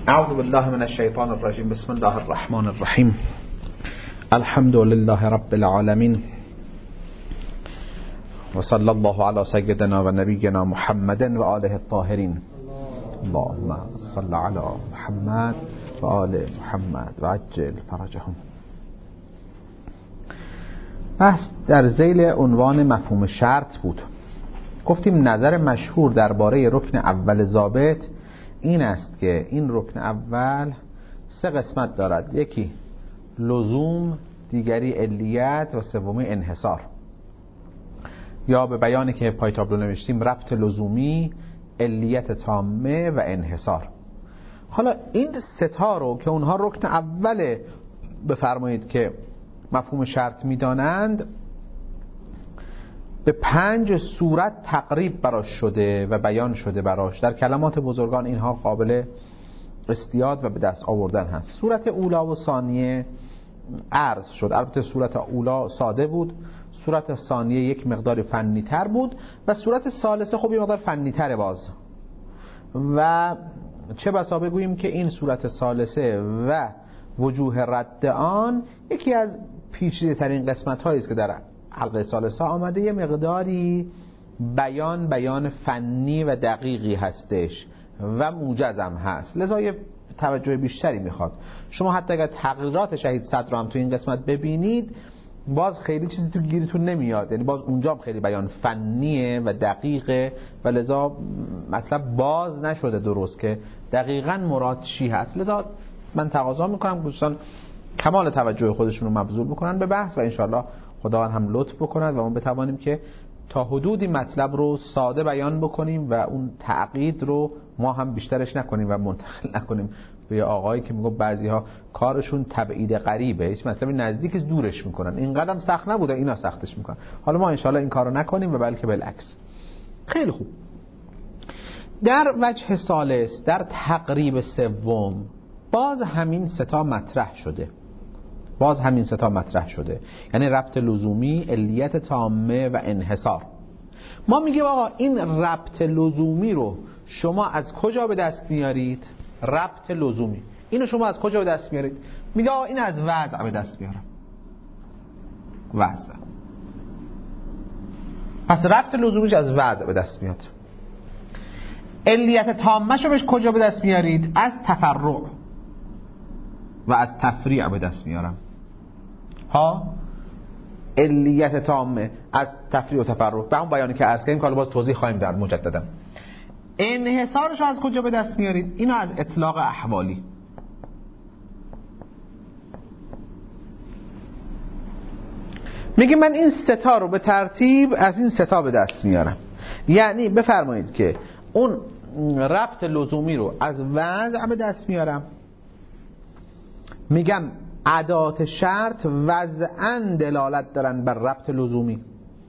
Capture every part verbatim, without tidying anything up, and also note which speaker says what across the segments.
Speaker 1: اعوذ بالله من الشیطان الرجیم. بسم الله الرحمن الرحیم. الحمد لله رب العالمین و صلی الله علی سیدنا و نبینا محمد و آله الطاهرین. اللهم صل علی محمد و آل محمد و عجل فرجهم. بحث در ذیل عنوان مفهوم شرط بود. گفتیم نظر مشهور درباره رکن اول ضابط این است که این رکن اول سه قسمت دارد: یکی لزوم، دیگری علیت و سومی انحصار، یا به بیانی که پای تابلو نوشتیم ربط لزومی، علیت تامه و انحصار. حالا این سه تا رو که اونها رکن اوله بفرمایید که مفهوم شرط میدانند، به پنج صورت تقریب براش شده و بیان شده براش. در کلمات بزرگان اینها قابل استیاد و به دست آوردن هست. صورت اولا و ثانیه عرض شد. البته صورت اولا ساده بود، صورت ثانیه یک مقدار فنی تر بود و صورت ثالثه خب یک مقدار فنی تره باز. و چه بسا بگوییم که این صورت ثالثه و وجوه رد آن یکی از پیچیده ترین قسمت هایی است که در حلقه ثالثه آمده. یه مقداری بیان بیان فنی و دقیقی هستش و موجزم هست، لذا یه توجه بیشتری میخواد. شما حتی اگر تقریرات شهید صدر رو هم تو این قسمت ببینید باز خیلی چیزی تو گیریتون نمیاد، یعنی باز اونجا هم خیلی بیان فنیه و دقیقه و لذا مطلب باز نشده درست که دقیقاً مراد چی هست. لذا من تقاضا میکنم دوستان کمال توجه خودشون رو مبذول بکنن به بحث و انشالله خداوند هم لطف بکند و ما بتوانیم که تا حدودی مطلب رو ساده بیان بکنیم و اون تعقید رو ما هم بیشترش نکنیم و منتقل نکنیم به آقایی که میگه بعضی ها کارشون تبعید غریبه، هیچ مطلبی نزدیک دورش میکنن. این قدم سخت نبوده اینا سختش میکنن. حالا ما انشالله این کارو نکنیم و بلکه بالعکس. خیلی خوب. در وجه ثالث، در تقریب سوم، باز همین ستا مطرح شده. باز همین ستا مطرح شده یعنی ربط لزومی، علیت تامه و انحصار. ما میگیم آقا این ربط لزومی رو شما از کجا به دست میارید؟ ربط لزومی اینو شما از کجا به دست میارید؟ میگه آقا این از وضع به دست میارم. وضع. پس ربط لزومیش از وضع به دست میاد. علیت تامه شو بهش کجا به دست میارید؟ از تفرع و از تفریع به دست میارم. ها علیت تامه از تفریع و تفرع به اون بیانی که عرض کردیم که باز توضیح خواهیم داد مجددا. انحصارش از کجا به دست میارید؟ اینو از اطلاق احوالی. میگه من این ستا رو به ترتیب از این ستا به دست میارم. یعنی بفرمایید که اون ربط لزومی رو از وضع به دست میارم. میگم ادات شرط وضعاً دلالت دارن بر ربط لزومی.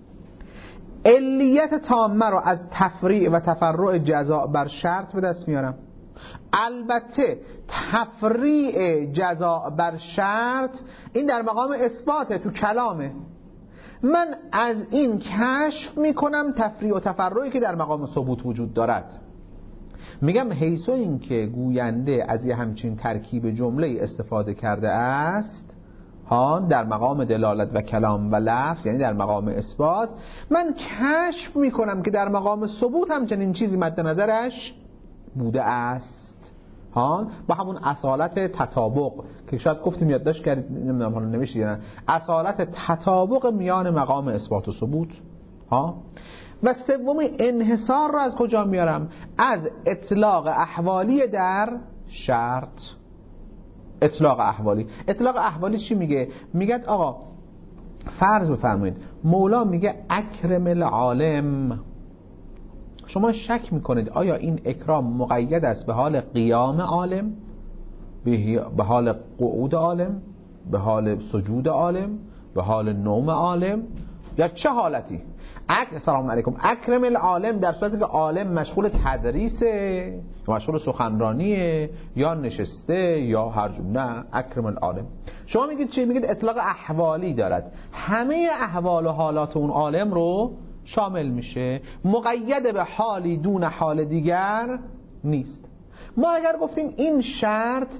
Speaker 1: علیت تامه رو از تفریع و تفرع جزاء بر شرط به دست میارم. البته تفریع جزاء بر شرط این در مقام اثباته، تو کلامه. من از این کشف میکنم تفریع و تفرعی که در مقام ثبوت وجود دارد. میگم حیث این که گوینده از یه همچین ترکیب جمله استفاده کرده است ها در مقام دلالت و کلام و لفظ، یعنی در مقام اثبات، من کشف میکنم که در مقام ثبوت همچنین چیزی مد نظرش بوده است ها با همون اصالت تطابق که شاید گفتیم یادداشت کردید، نمیدونم حالا نوشتید یا نه، اصالت تطابق میان مقام اثبات و ثبوت ها. و سومی انحصار رو از کجا میارم؟ از اطلاق احوالی در شرط. اطلاق احوالی. اطلاق احوالی چی میگه؟ میگه آقا فرض بفرمایید مولا میگه اکرم العالم. شما شک میکنید آیا این اکرام مقید است به حال قیام عالم، به حال قعود عالم، به حال سجود عالم، به حال نوم عالم، یا چه حالتی؟ اک سلام علیکم اکرم العالم در صورتی که عالم مشغول تدریسه، مشغول سخنرانیه، یا نشسته، یا هر جو. نه، اکرم العالم. شما میگید چی؟ میگید اطلاق احوالی دارد، همه احوال و حالات اون عالم رو شامل میشه، مقید به حالی دون حال دیگر نیست. ما اگر گفتیم این شرط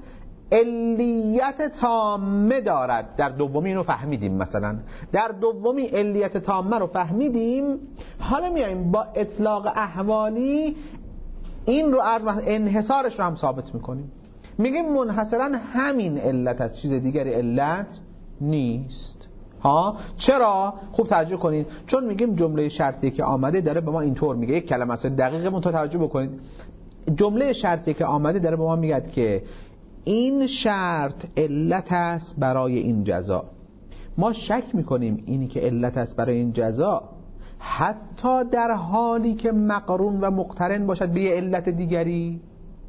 Speaker 1: علیت تامه دارد، در دومی اینو فهمیدیم، مثلا در دومی علیت تامه رو فهمیدیم، حالا میایم با اطلاق احوالی این رو از انحصارش رو هم ثابت میکنیم، میگیم منحصرا همین علت از چیز دیگری علت نیست. ها چرا؟ خوب توجه کنید، چون میگیم جمله شرطی که آمده داره به ما اینطور میگه، یک کلمه است دقیقه منتها توجه بکنید، جمله شرطی که آمده داره به ما میگه که این شرط علت است برای این جزا. ما شک میکنیم اینی که علت است برای این جزا حتی در حالی که مقرون و مقترن باشد به یه علت دیگری،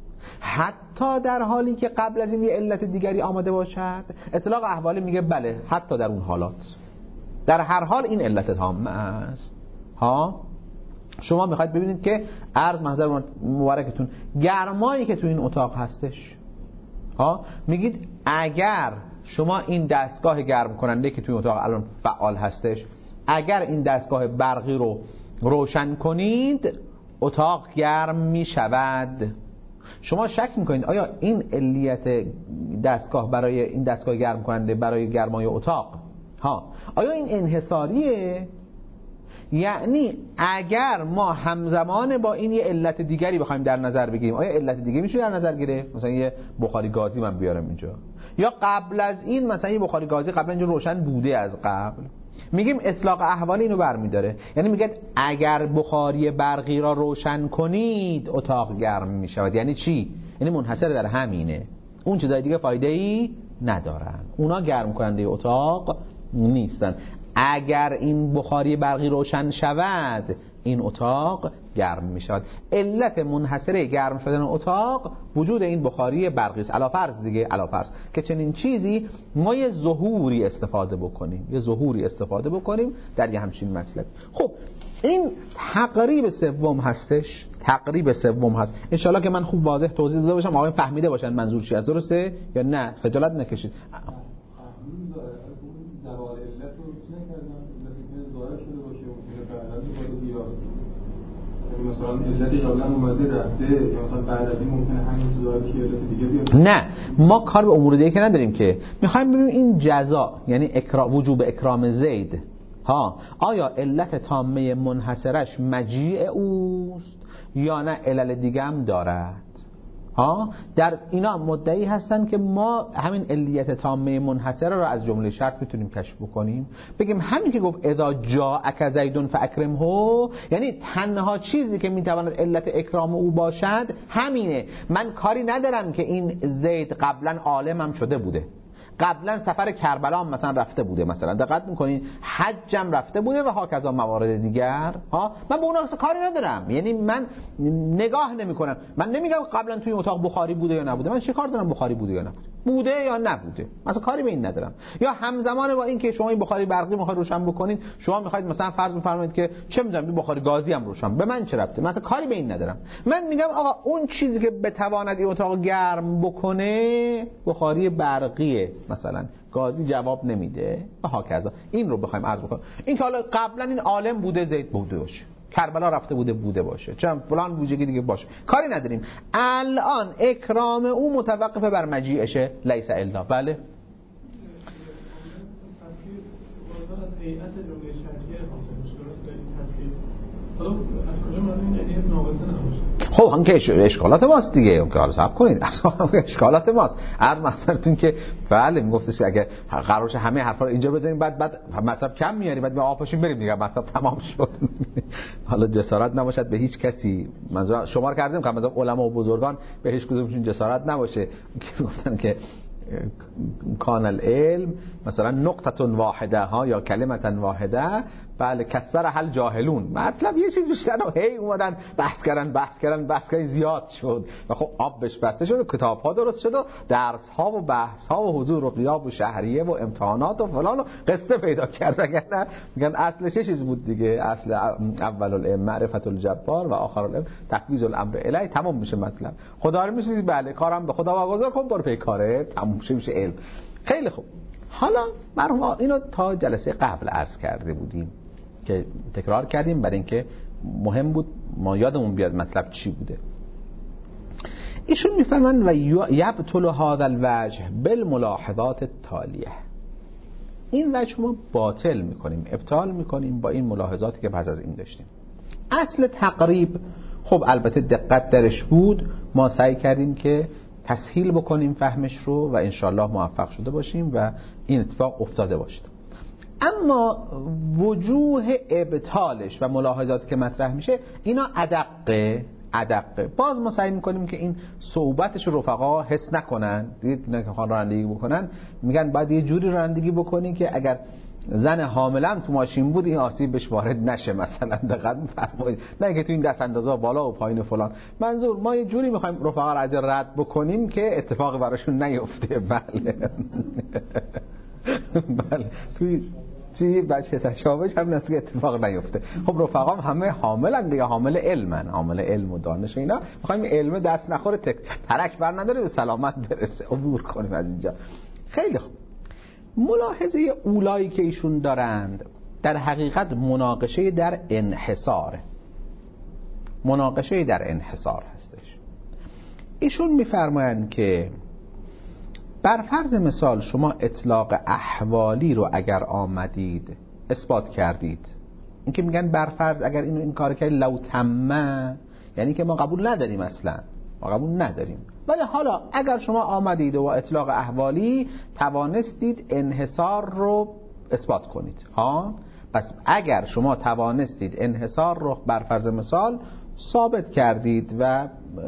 Speaker 1: حتی در حالی که قبل از این یه علت دیگری آمده باشد. اطلاق احوالی میگه بله حتی در اون حالات، در هر حال این علت تامه است. ها شما میخواید ببینید که عرض محضر مبارکتون گرمایی که تو این اتاق هستش، ها میگید اگر شما این دستگاه گرم کننده که توی اتاق الان فعال هستش، اگر این دستگاه برقی رو روشن کنید اتاق گرم میشود. شما شک میکنید آیا این علیت دستگاه برای این دستگاه گرم کننده برای گرمای اتاق ها آیا این انحصاریه؟ یعنی اگر ما همزمان با این یه علت دیگری بخوایم در نظر بگیریم، آیا علت دیگه میشه در نظر گرفت؟ مثلا یه بخاری گازی من بیارم اینجا، یا قبل از این مثلا یه بخاری گازی قبلا اینجا روشن بوده از قبل، میگیم اطلاق احوال اینو برمیداره. یعنی میگه اگر بخاری برقی را روشن کنید اتاق گرم میشود. یعنی چی؟ یعنی منحصر در همینه، اون چیزای دیگه فایده ای ندارن، اونا گرم کننده اتاق نیستن. اگر این بخاری برقی روشن شود این اتاق گرم می شود. علت منحصره گرم شدن اتاق وجود این بخاری برقی است. علاوه دیگه علاوه که چنین چیزی ما یه ظهوری استفاده بکنیم، یه ظهوری استفاده بکنیم در یه همچین مسئله. خب این تقریب سوم هستش، تقریب سوم هست. ان شاءالله که من خوب واضح توضیح داده باشم آقایون فهمیده باشن منظور چی است، درسته یا نه؟ خجالت نکشید.
Speaker 2: مثلا علتی قبلا اومده رفته یا مثلا بعد از این ممکنه همین چیزا که علت دیگه بیاد.
Speaker 1: نه ما کار به امور دیگه که نداریم که، میخوایم ببینیم این جزا یعنی اکرام، وجوب اکرام زید ها آیا علت تامه منحصرش مجیء اوست یا نه علل دیگه هم دارد. ها در اینا مدعی هستن که ما همین علیت تامه منحصره رو از جمله شرط میتونیم کشف بکنیم، بگیم همین که گفت اذا جاءک زید فاکرمه، یعنی تنها چیزی که میتواند علت اکرام او باشد همینه. من کاری ندارم که این زید قبلا عالمم شده بوده، قبلا سفر کربلا هم مثلا رفته بوده، مثلا دقت میکنین حجم رفته بوده و هاکذا موارد دیگر ها من به اون اصلا کاری ندارم. یعنی من نگاه نمیکنم، من نمیگم قبلا توی اتاق بخاری بوده یا نبوده، من چه کار دارم بخاری بوده یا نبوده، بوده یا نبوده، مثلا کاری به این ندارم. یا همزمان با این که شما این بخاری برقی میخواید روشن بکنید، شما میخواید مثلا فرض بفرمایید که چه میدونم این بخاری گازی هم روشن، به من چه ربطه، مثلا کاری به این ندارم. من میگم آقا اون چیزی که بتواند این اتاق گرم بکنه بخاری برقیه، مثلا گازی جواب نمیده و هاکذا. این رو بخوایم عرض بکنیم، این که حالا قبلا این عالم بوده زید بوده باشه، کربلا رفته بوده بوده باشه، چون فلان ویژگی دیگه باشه، کاری نداریم. الان اکرام او متوقف بر مجیئشه، لیس الا. بله خب هم که اشکالات ماست دیگه، اون که حالا صبر کنید اشکالات ماست. هر مثلتون که بله میگفتش که اگه قرارش همه حرفا رو اینجا بزنیم بعد بعد مطلب کم میاری بعد به آپاشیم بریم دیگه مطلب تمام شد. حالا جسارت نباشد به هیچ کسی، منظور شمار کردیم که مثلا علما و بزرگان به هیچ کدومشون جسارت نباشه که گفتن که کان العلم مثلا نقطه واحده ها یا کلمه واحده، بله کسر حل جاهلون، مطلب یه چیز بیشتر و هی اومدن بحث کردن بحث کردن بحث کردن زیاد شد و خب آب بهش بسته شد و کتاب ها درست شد و درس ها و بحث ها و حضور و غیاب و شهریه و امتحانات و فلان و قصه پیدا کرد. اگر نه میگن اصلش چه چیز بود دیگه، اصل اول العلم معرفت الجبار و آخر العلم تفویض الامر الیه، تمام میشه مطلب. خدا رو میشی بله کارم به خدا واگذار کن برو پی کاره، تموم میشه علم. خیلی خوب، حالا مرحوم اینو تا جلسه قبل عرض کرده بودیم که تکرار کردیم برای اینکه مهم بود ما یادمون بیاد مطلب چی بوده. ایشون میفهمن و یبطل هذا الوجه بالملاحظات التالیه، این وجه ما باطل میکنیم، ابطال میکنیم با این ملاحظاتی که پس از این داشتیم. اصل تقریب خب البته دقت درش بود، ما سعی کردیم که تسهیل بکنیم فهمش رو و انشالله موفق شده باشیم و این اتفاق افتاده باشد. اما وجوه ابطالش و ملاحظاتی که مطرح میشه اینا ادقه ادقه باز ما سعی میکنیم که این صعوبتش رفقا حس نکنن. دیدید اینا که خان رانندگی بکنن میگن باید یه جوری رانندگی بکنی که اگر زن حاملا تو ماشین بود این آسیب بهش وارد نشه، مثلا دقت می‌فرمایید، نه که تو این دست اندازا بالا و پایین و فلان. منظور ما یه جوری میخوایم رفقا رو از رد بکنیم که اتفاقی براشون نیفته. بله بله توی چی بچه تشابهش هم نسکه اتفاق نیفته. خب رفقا همه حاملن دیگه، حامل علمن، حامل علم و دانش اینا، میخوایم علم دست نخوره، تک ترک بر نداره، به سلامت برسه، عبور کنیم از اینجا. خیلی خوب. ملاحظه اولایی که ایشون دارند در حقیقت مناقشه در انحصار، مناقشه در انحصار هستش. ایشون میفرمایند که بر فرض مثال شما اطلاق احوالی رو اگر آمدید اثبات کردید، این که میگن بر فرض اگر اینو این کار کرد لو تمه، یعنی که ما قبول نداریم، اصلا ما قبول نداریم، ولی حالا اگر شما آمدید و اطلاق احوالی توانستید انحصار رو اثبات کنید، ها پس اگر شما توانستید انحصار رو بر فرض مثال ثابت کردید و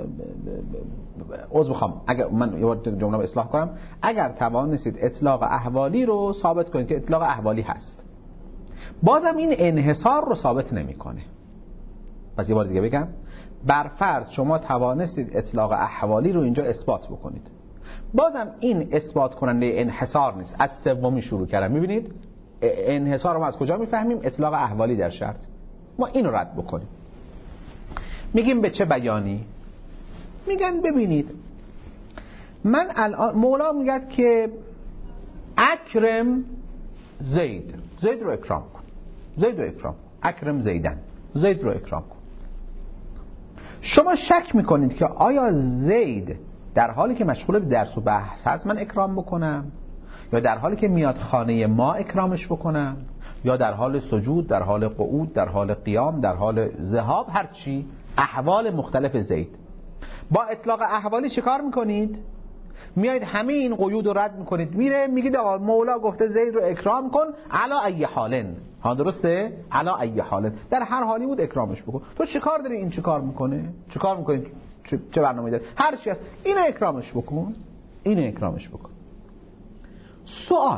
Speaker 1: عذر بخوام اگر من یه بار جمله رو اصلاح کنم، اگر توانستید اطلاق احوالی رو ثابت کنید که اطلاق احوالی هست، بازم این انحصار رو ثابت نمیکنه. پس یه بار دیگه بگم، بر فرض شما توانستید اطلاق احوالی رو اینجا اثبات بکنید، بازم این اثبات کننده انحصار نیست. از سومی شروع کردم. میبینید انحصار رو ما از کجا میفهمیم؟ اطلاق احوالی در شرط. ما اینو رد بکنیم. میگیم به چه بیانی؟ میگن ببینید من الان مولا میگه که اکرم زید، زید رو اکرام کن، زید رو اکرام کن، اکرم زیدن، زید رو اکرام کن. شما شک میکنید که آیا زید در حالی که مشغول به درس و بحث هست من اکرام بکنم، یا در حالی که میاد خانه ما اکرامش بکنم، یا در حال سجود، در حال قعود، در حال قیام، در حال ذهاب، هر چی، احوال مختلف زید. با اطلاق احوالی چیکار میکنید؟ میایید همه این قیود رو رد میکنید، میره میگید آقا مولا گفته زید رو اکرام کن علا ای حالن، ها درسته؟ علا ای حالن، در هر حالی بود اکرامش بکن. تو چیکار داری این چیکار میکنه؟ چیکار میکنید؟ چه, چه برنامه‌ای داری؟ هر چی هست اینو اکرامش بکن، اینو اکرامش بکن. سوال،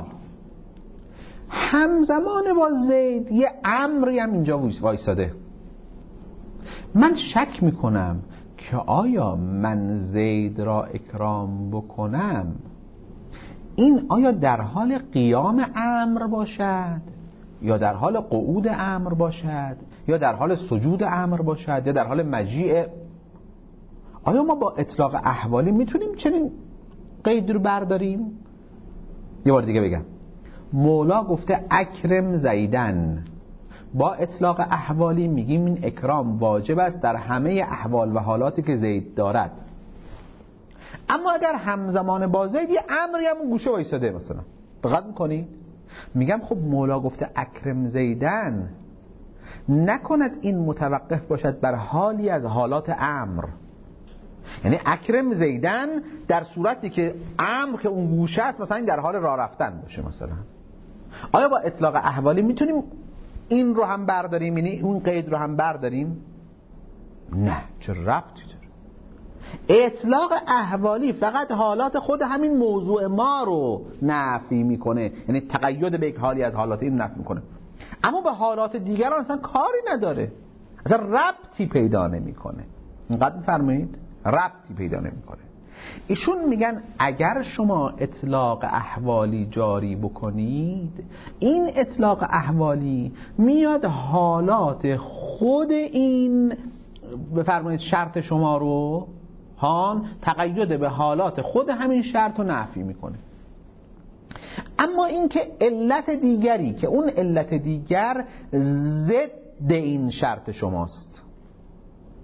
Speaker 1: همزمان با زید یه امری هم اینجا وایساده. من شک میکنم که آیا من زید را اکرام بکنم این آیا در حال قیام امر باشد، یا در حال قعود امر باشد، یا در حال سجود امر باشد، یا در حال مجیع. آیا ما با اطلاق احوالی میتونیم چنین قید رو برداریم؟ یه بار دیگه بگم، مولا گفته اکرم زیدن، با اطلاق احوالی میگیم این اکرام واجب است در همه احوال و حالاتی که زید دارد. اما اگر همزمان با زید یه امری هم گوشه وایساده مثلا، دقت میکنی؟ میگم خب مولا گفته اکرم زیدن، نکند این متوقف باشد بر حالی از حالات امر، یعنی اکرم زیدن در صورتی که امر که اون گوشه است مثلا در حال راه رفتن باشه مثلا. آیا با اطلاق احوالی میتونیم این رو هم برداریم، یعنی اون قید رو هم برداریم؟ نه، چه ربطی داره؟ اطلاق احوالی فقط حالات خود همین موضوع ما رو نفی میکنه، یعنی تقید به یک حالی از حالات این نفی میکنه، اما به حالات دیگران اصلا کاری نداره، اصلا ربطی پیدا نمیکنه. اینقدر میفرمایید؟ ربطی پیدا نمیکنه. ایشون میگن اگر شما اطلاق احوالی جاری بکنید، این اطلاق احوالی میاد حالات خود این بفرمایید شرط شما رو هان تقید به حالات خود همین شرط رو نفی میکنه. اما این که علت دیگری که اون علت دیگر ضد این شرط شماست،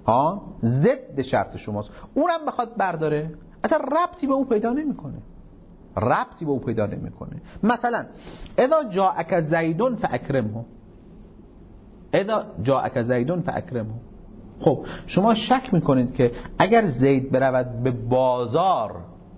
Speaker 1: ها ضد شرط شماست، اونم بخواد برداره اصلا ربطی به او پیدا نمیکنه، ربطی به او پیدا نمیکنه. مثلا اذا جاءک زیدون فاکرمه، اذا جاءک زیدون فاکرمه. خب شما شک میکنید که اگر زید برود به بازار،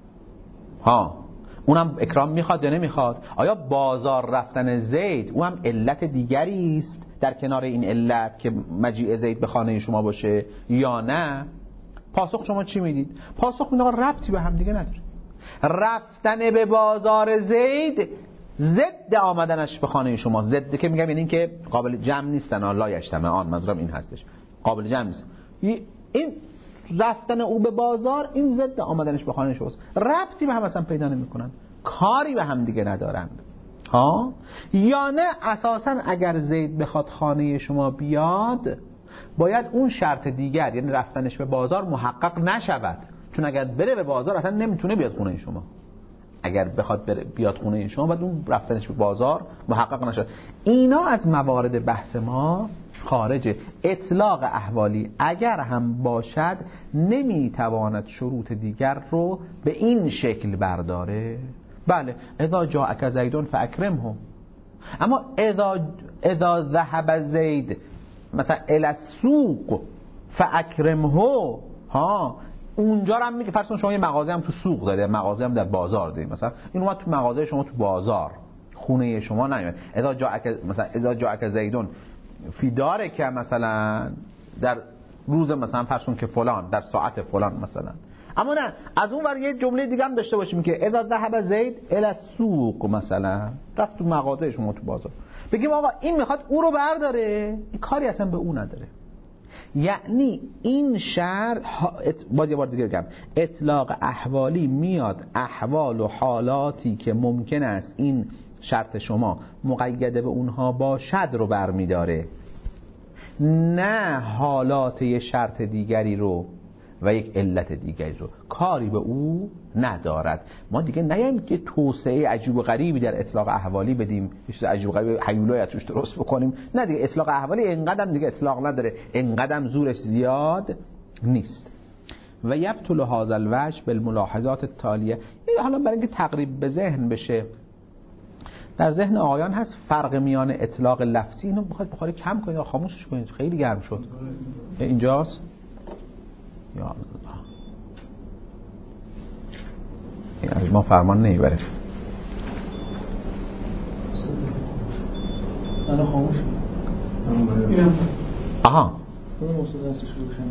Speaker 1: ها اونم اکرام میخواد یا نمیخواد؟ آیا بازار رفتن زید اونم علت دیگری است در کنار این علت که مجیء زید به خانه شما باشه یا نه؟ پاسخ شما چی میدید؟ پاسخ میدید آقا ربطی به هم دیگه نداره. رفتن به بازار زید ضد آمدنش به خانه شما، ضد که میگم یعنی این که قابل جمع نیستن، لا یجتمعان، منظورم این هستش، قابل جمع نیست. این رفتن او به بازار این ضد آمدنش به خانه شماست، ربطی به هم اصلا پیدا نمیکنن، کاری به هم دیگه ندارن. ها یا نه اساسا اگر زید بخواد خانه شما بیاد باید اون شرط دیگر یعنی رفتنش به بازار محقق نشود، چون اگر بره به بازار اصلا نمیتونه بیاد خونه شما، اگر بخواد بره بیاد خونه شما باید اون رفتنش به بازار محقق نشود. اینا از موارد بحث ما خارجه. اطلاق احوالی اگر هم باشد نمیتواند شروط دیگر رو به این شکل برداره. بله اذا جاءک زیدون فاکرمه، اما اذا اذا ذهب زید مثلا الی السوق فاکرمه، ها اونجا هم میگه فرض کن شما یه مغازه هم تو سوق داره، مغازه هم در بازار داره، مثلا این اومد تو مغازه شما تو بازار، خونه شما نیومد. اذا جاءک مثلا اذا جاءک زیدون فی داره که مثلا در روز مثلا فرض کن که فلان در ساعت فلان مثلا، اما نه از اون ور یه جمله دیگه هم داشته باشیم که اذا ذهب زید الی السوق، مثلا رفت تو مغازه شما تو بازار، بگیم آقا این میخواد او رو برداره، این کاری اصلا به او نداره. یعنی این شرط باز یه بار دیگه بگم، اطلاق احوالی میاد احوال و حالاتی که ممکن است این شرط شما مقیده به اونها باشد رو برمیداره، نه حالات یه شرط دیگری رو و یک علت دیگری رو، کاری به او ندارد. ما دیگه نیاییم که توسعه عجیب و غریبی در اطلاق احوالی بدیم، یه چیز عجیب و غریب هیولای توش درست بکنیم، نه دیگه اطلاق احوالی اینقدر دیگه اطلاق نداره، اینقدر زورش زیاد نیست. و یبطل هذا الوجه بالملاحظات التالیه. حالا برای اینکه تقریب به ذهن بشه، در ذهن آقایان هست فرق میان اطلاق لفظی، اینو بخواید بخاری کم کنید یا خاموشش کنید، خیلی گرم شد. اینجاست یا الله، این از ما فرمان نمیبره.
Speaker 2: الان خاموش
Speaker 1: اینم آها
Speaker 2: اون موضوع هستش روشن،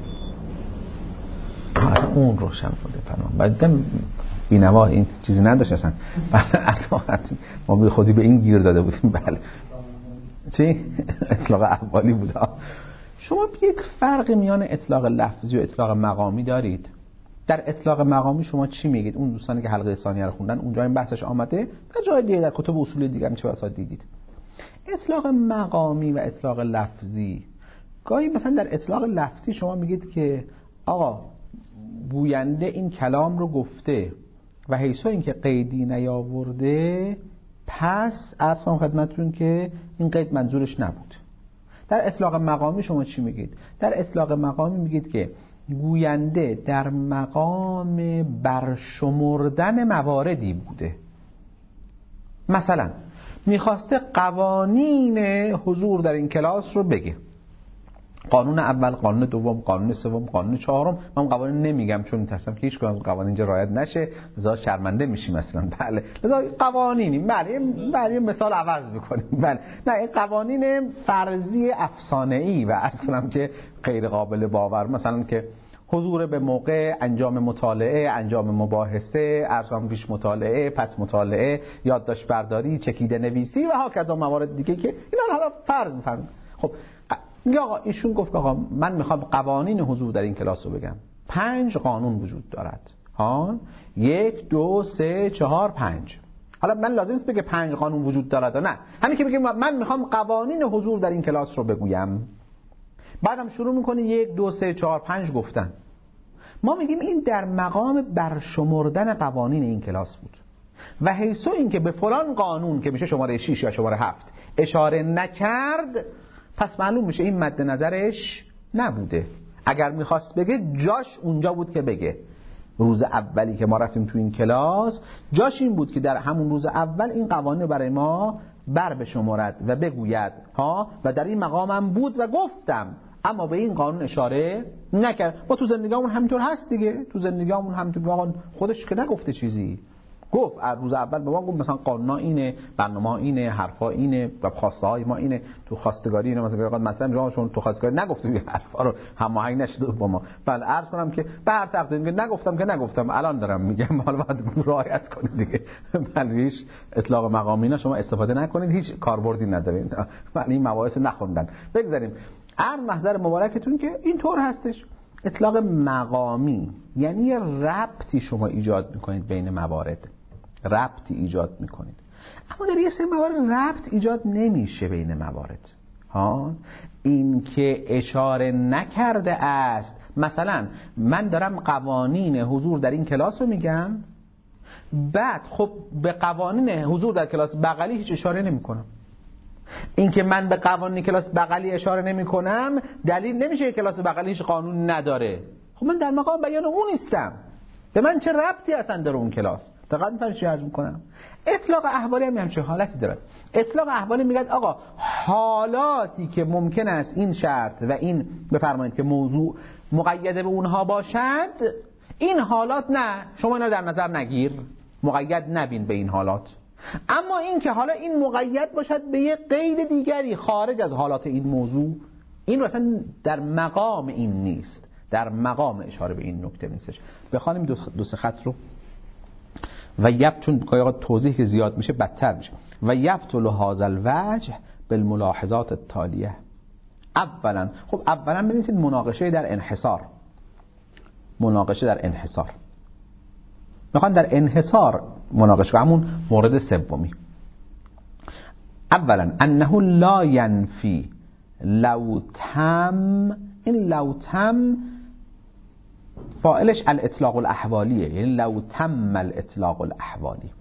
Speaker 1: آها اون روشن بوده فرمان. بعدم بی‌نوا این چیزی نداشت اصلا. بله ما به خودی به این گیر داده بودیم. بله چی؟ اطلاق احوالی بود. شما یک فرق میان اطلاق لفظی و اطلاق مقامی دارید. در اطلاق مقامی شما چی میگید؟ اون دوستانی که حلقه ثانیه رو خوندن اونجا این بحثش آمده، در جای دیگه در کتب اصولی دیگه هم چه بساط دیدید. اطلاق مقامی و اطلاق لفظی، گاهی مثلا در اطلاق لفظی شما میگید که آقا گوینده این کلام رو گفته و حیثو این که قیدی نیاورده، پس عرض کنم خدمتتون که این قید منظورش نبود. در اطلاق مقامی شما چی میگید؟ در اطلاق مقامی میگید که گوینده در مقام برشمردن مواردی بوده، مثلا میخواسته قوانین حضور در این کلاس رو بگه، قانون اول، قانون دوم، قانون سوم، قانون چهارم. من قوانین نمیگم چون میترسم که هیچ کدوم از قوانین اینجا رعایت نشه، لذا شرمنده میشیم مثلا. بله لذا قوانینی، بله بله مثال عوض میکنیم. بله نه این قوانین فرضی افسانه‌ای و اصلا که غیر قابل باور، مثلا که حضور به موقع، انجام مطالعه، انجام مباحثه، ارسام پیش مطالعه، پس مطالعه، یادداشت برداری، چکیده نویسی و هاکذا موارد دیگه که اینا رو حالا فرض می‌فرمایید. خب میگه آقا ایشون گفت آقا من میخوام قوانین حضور در این کلاس رو بگم. پنج قانون وجود دارد. ها یک دو سه چهار پنج. حالا من لازم نیست بگه پنج قانون وجود دارد نه، همین که بگه من میخوام قوانین حضور در این کلاس رو بگویم، بعدم شروع میکنه یک دو سه چهار پنج گفتن. ما میگیم این در مقام برشمردن قوانین این کلاس بود و حیثو این که به فلان قانون که میشه شماره شش یا شماره هفت اشاره نکرد، پس معلوم میشه این مد نظرش نبوده. اگر میخواست بگه جاش اونجا بود که بگه. روز اولی که ما رفتیم تو این کلاس جاش این بود که در همون روز اول این قوانین برای ما بر بشمارد و بگوید ها، و در این مقامم بود و گفتم، اما به این قانون اشاره نکرد. ما تو زندگیمون همینطور هست دیگه، تو زندگیمون همینطور خودش که نگفته چیزی، گفت روز اول به ما گفت مثلا قانونا اینه، برنامه‌ها اینه، حرفا اینه و خواسته های ما اینه. تو خواستگاری اینه مثلا مثلا شما تو خواستگاری نگفته این حرفا رو، هماهنگ نشده با ما. بله عرض کنم که به هر تقدیم که نگفتم که نگفتم، الان دارم میگم، حالا باید رعایت کنید دیگه. بله هیچ اطلاق مقامی اینا شما استفاده نکنید، هیچ کاربردی نداره. بله این مباحث نخوندن. بگذاریم. عرض محضر مبارکتون که این طور هستش. اطلاق مقامی یعنی یه ربطی شما ایجاد میکنید بین موارد، ربطی ایجاد میکنید. اما در یه سری موارد ربط ایجاد نمیشه بین موارد. ها این که اشاره نکرده است، مثلا من دارم قوانین حضور در این کلاس رو میگم، بعد خب به قوانین حضور در کلاس بغلی هیچ اشاره نمیکنم. این که من به قوانین کلاس بغلی اشاره نمیکنم دلیل نمیشه که کلاس بغلی هیچ قانون نداره. خب من در مقام بیان اون نیستم، به من چه ربطی اصلا داره اون کلاس؟ دقیقاً می‌فهمید چی عرض می‌کنم؟ اطلاق احوالی هم همچین حالتی داره. اطلاق احوالی میگه آقا حالاتی که ممکن است این شرط و این بفرمایید که موضوع مقید به اونها باشد، این حالات نه، شما اینا در نظر نگیر، مقید نبین به این حالات. اما این که حالا این مقید باشد به یه قید دیگری خارج از حالات این موضوع، این مثلا در مقام این نیست، در مقام اشاره به این نکته نیستش. بخوانیم دو, دو سه خط رو و یبتون که توضیح که زیاد میشه بدتر میشه. و یبتل هذا الوجه بالملاحظات التالیه. اولا خب اولا ببینید مناقشه در انحصار، مناقشه در انحصار میخوان در انحصار مناقشه، همون مورد سومی. اولا انه لا ینفی لو تم، این لو تم فاعلش الاطلاق الاحوالیه، یعنی لو تم الاطلاق الاحوالی،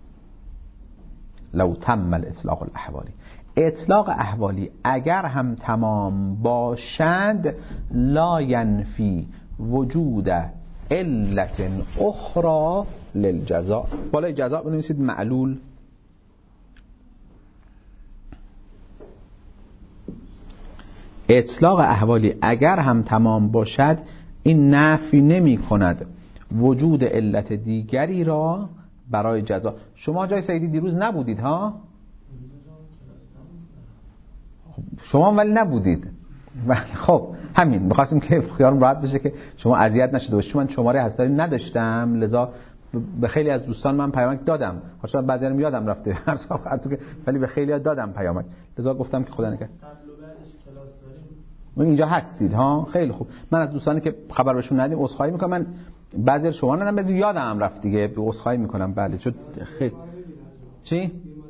Speaker 1: لو تم الاطلاق الاحوالی، اطلاق احوالی اگر هم تمام باشد لا ینفی وجود علت اخرى للجزاء. بالای جزاء بنویسید معلول. اطلاق احوالی اگر هم تمام باشد این نفی نمی کند وجود علت دیگری را برای جزا. شما جای سیدی دیروز نبودید ها؟ شما ولی نبودید. خب همین می‌خواستیم که خیالم راحت بشه که شما اذیت نشید. چون من شماره هستاری نداشتم لذا به خیلی از دوستان من پیامک دادم، شاید بعضی‌ها یادم رفته هر وقت، ولی به خیلی‌ها دادم پیامک، لذا گفتم که خدا نکنه من اینجا هستید ها. خیلی خوب. من از دوستانی که خبر بهشون ندیم عذرخواهی میکنم، من بعضی از شما ندادم، بعضی یادم رفت دیگه، به عذرخواهی میکنم. بله چون خیلی چی؟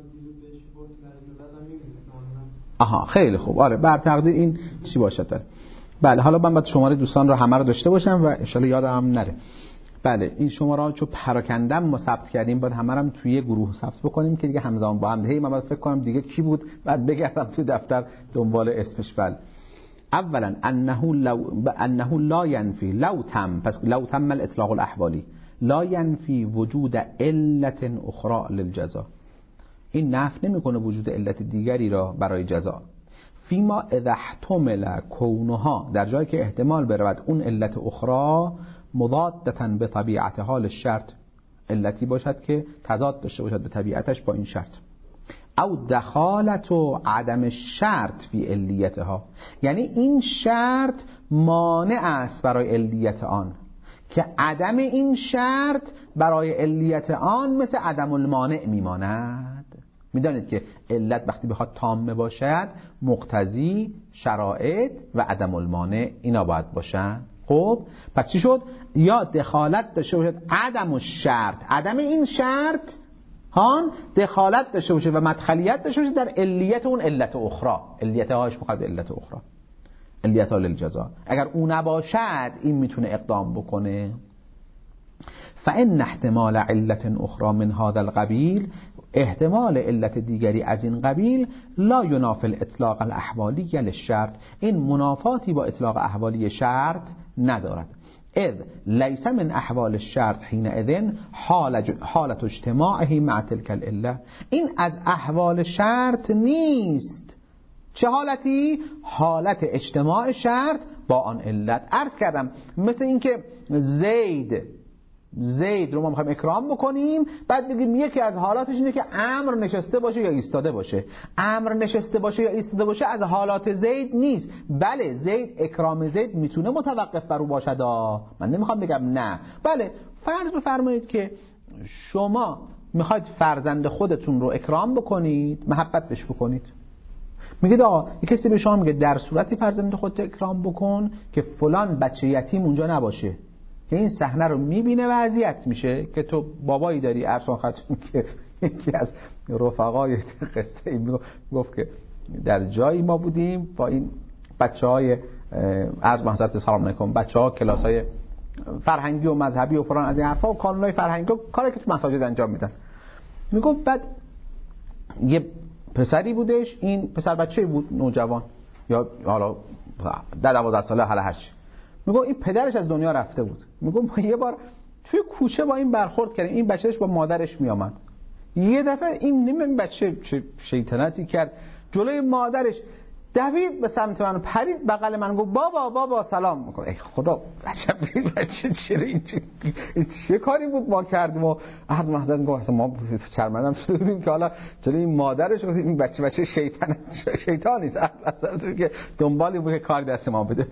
Speaker 1: آها خیلی خوب. آره بعد تقدیر این چی باشد داره. بله حالا من باید شماره دوستان رو همه رو داشته باشم و ان شاءالله یادم نره. بله این شماره چون پراکندم ما ثبت کردیم، باید همه رو هم توی گروه ثبت بکنیم که دیگه همزمان با هم. هی من باید فکر کنم دیگه کی بود، بعد بگردم توی دفتر دنبال اسمش. بله اولا انه لو انه لا ينفي لو تم، پس لو تم الاطلاق الاحوالی لا ينفي وجود علت اخرى للجزاء، این نفی نمیکنه وجود علت دیگری را برای جزا. فیما اذا احتمل کونها، در جایی که احتمال برود اون علت اخرى مضادتا به طبیعت حال شرط، علتی باشد که تضاد داشته باشد به طبیعتش با این شرط. او دخالت و عدم شرط فی علیتها، یعنی این شرط مانع است برای علیت آن، که عدم این شرط برای علیت آن مثل عدم المانع میماند. میدانید که علت وقتی بخواد تامه باشد مقتضی، شرایط و عدم المانع اینا باید باشن. خب پس چی شد؟ یا دخالت داشته باشد عدم الشرط، عدم این شرط هان دخالت داشته باشه و مدخلیت داشته باشه در علیت اون علت اخرى، علیت هاش مقابل علت اخرى، علیت ها للجزا. اگر اون نباشد این میتونه اقدام بکنه. فان احتمال علت اخرى من هذا القبیل، احتمال علت دیگری از این قبیل لا ینافی الاطلاق الاحوالی للشرط، این منافاتی با اطلاق احوالی شرط ندارد. اذ لیس من احوال الشرط حینئذ حالت اجتماعه مع تلك العله، این از احوال شرط نیست. چه حالتی؟ حالت اجتماع شرط با آن علت. عرض کردم مثل اینکه زید زید رو ما میخوایم اکرام بکنیم، بعد بگیم یکی از حالاتش اینه که امر نشسته باشه یا ایستاده باشه. امر نشسته باشه یا ایستاده باشه از حالات زید نیست. بله زید، اکرام زید میتونه متوقف بر او باشد، من نمیخوام بگم نه. بله فرض بفرمایید که شما میخواید فرزند خودتون رو اکرام بکنید، محبت بهش بکنید، میگید آقا یک کسی به شما میگه در صورتی فرزند خودت اکرام بکن که فلان بچه یتیم اونجا نباشه، که این صحنه رو میبینه و اذیت میشه. که تو بابایی داری ارسان خدشون که یکی از رفقای قصه ای گفت که در جایی ما بودیم با این بچه های عرض محضرت سلام علیکم، بچه ها کلاس های فرهنگی و مذهبی و فران از این حرفا و کانونای فرهنگی و کاری که تو مساجد انجام میدن. میگفت بعد یه پسری بودش، این پسر بچه بود نوجوان یا حالا ده دوازده ساله حالا هرچی، میگو این پدرش از دنیا رفته بود. میگو ما یه بار توی کوچه با این برخورد کردیم، این بچهش با مادرش میامد، یه دفعه این نیم بچه چه شیطنتی کرد جلوی مادرش، دوید به سمت من، پرید بغل من، گفت بابا بابا سلام میکنه. ای خدا بچه بچه چرا این چه, چه کاری بود ما کردیم؟ و هر محضر گفت ما شرمندم شده بودیم که حالا جلوی این مادرش گفتیم این بچه بچه شیطان شیطان نیست اصلا که دنبالی بود که کار دست ما بده.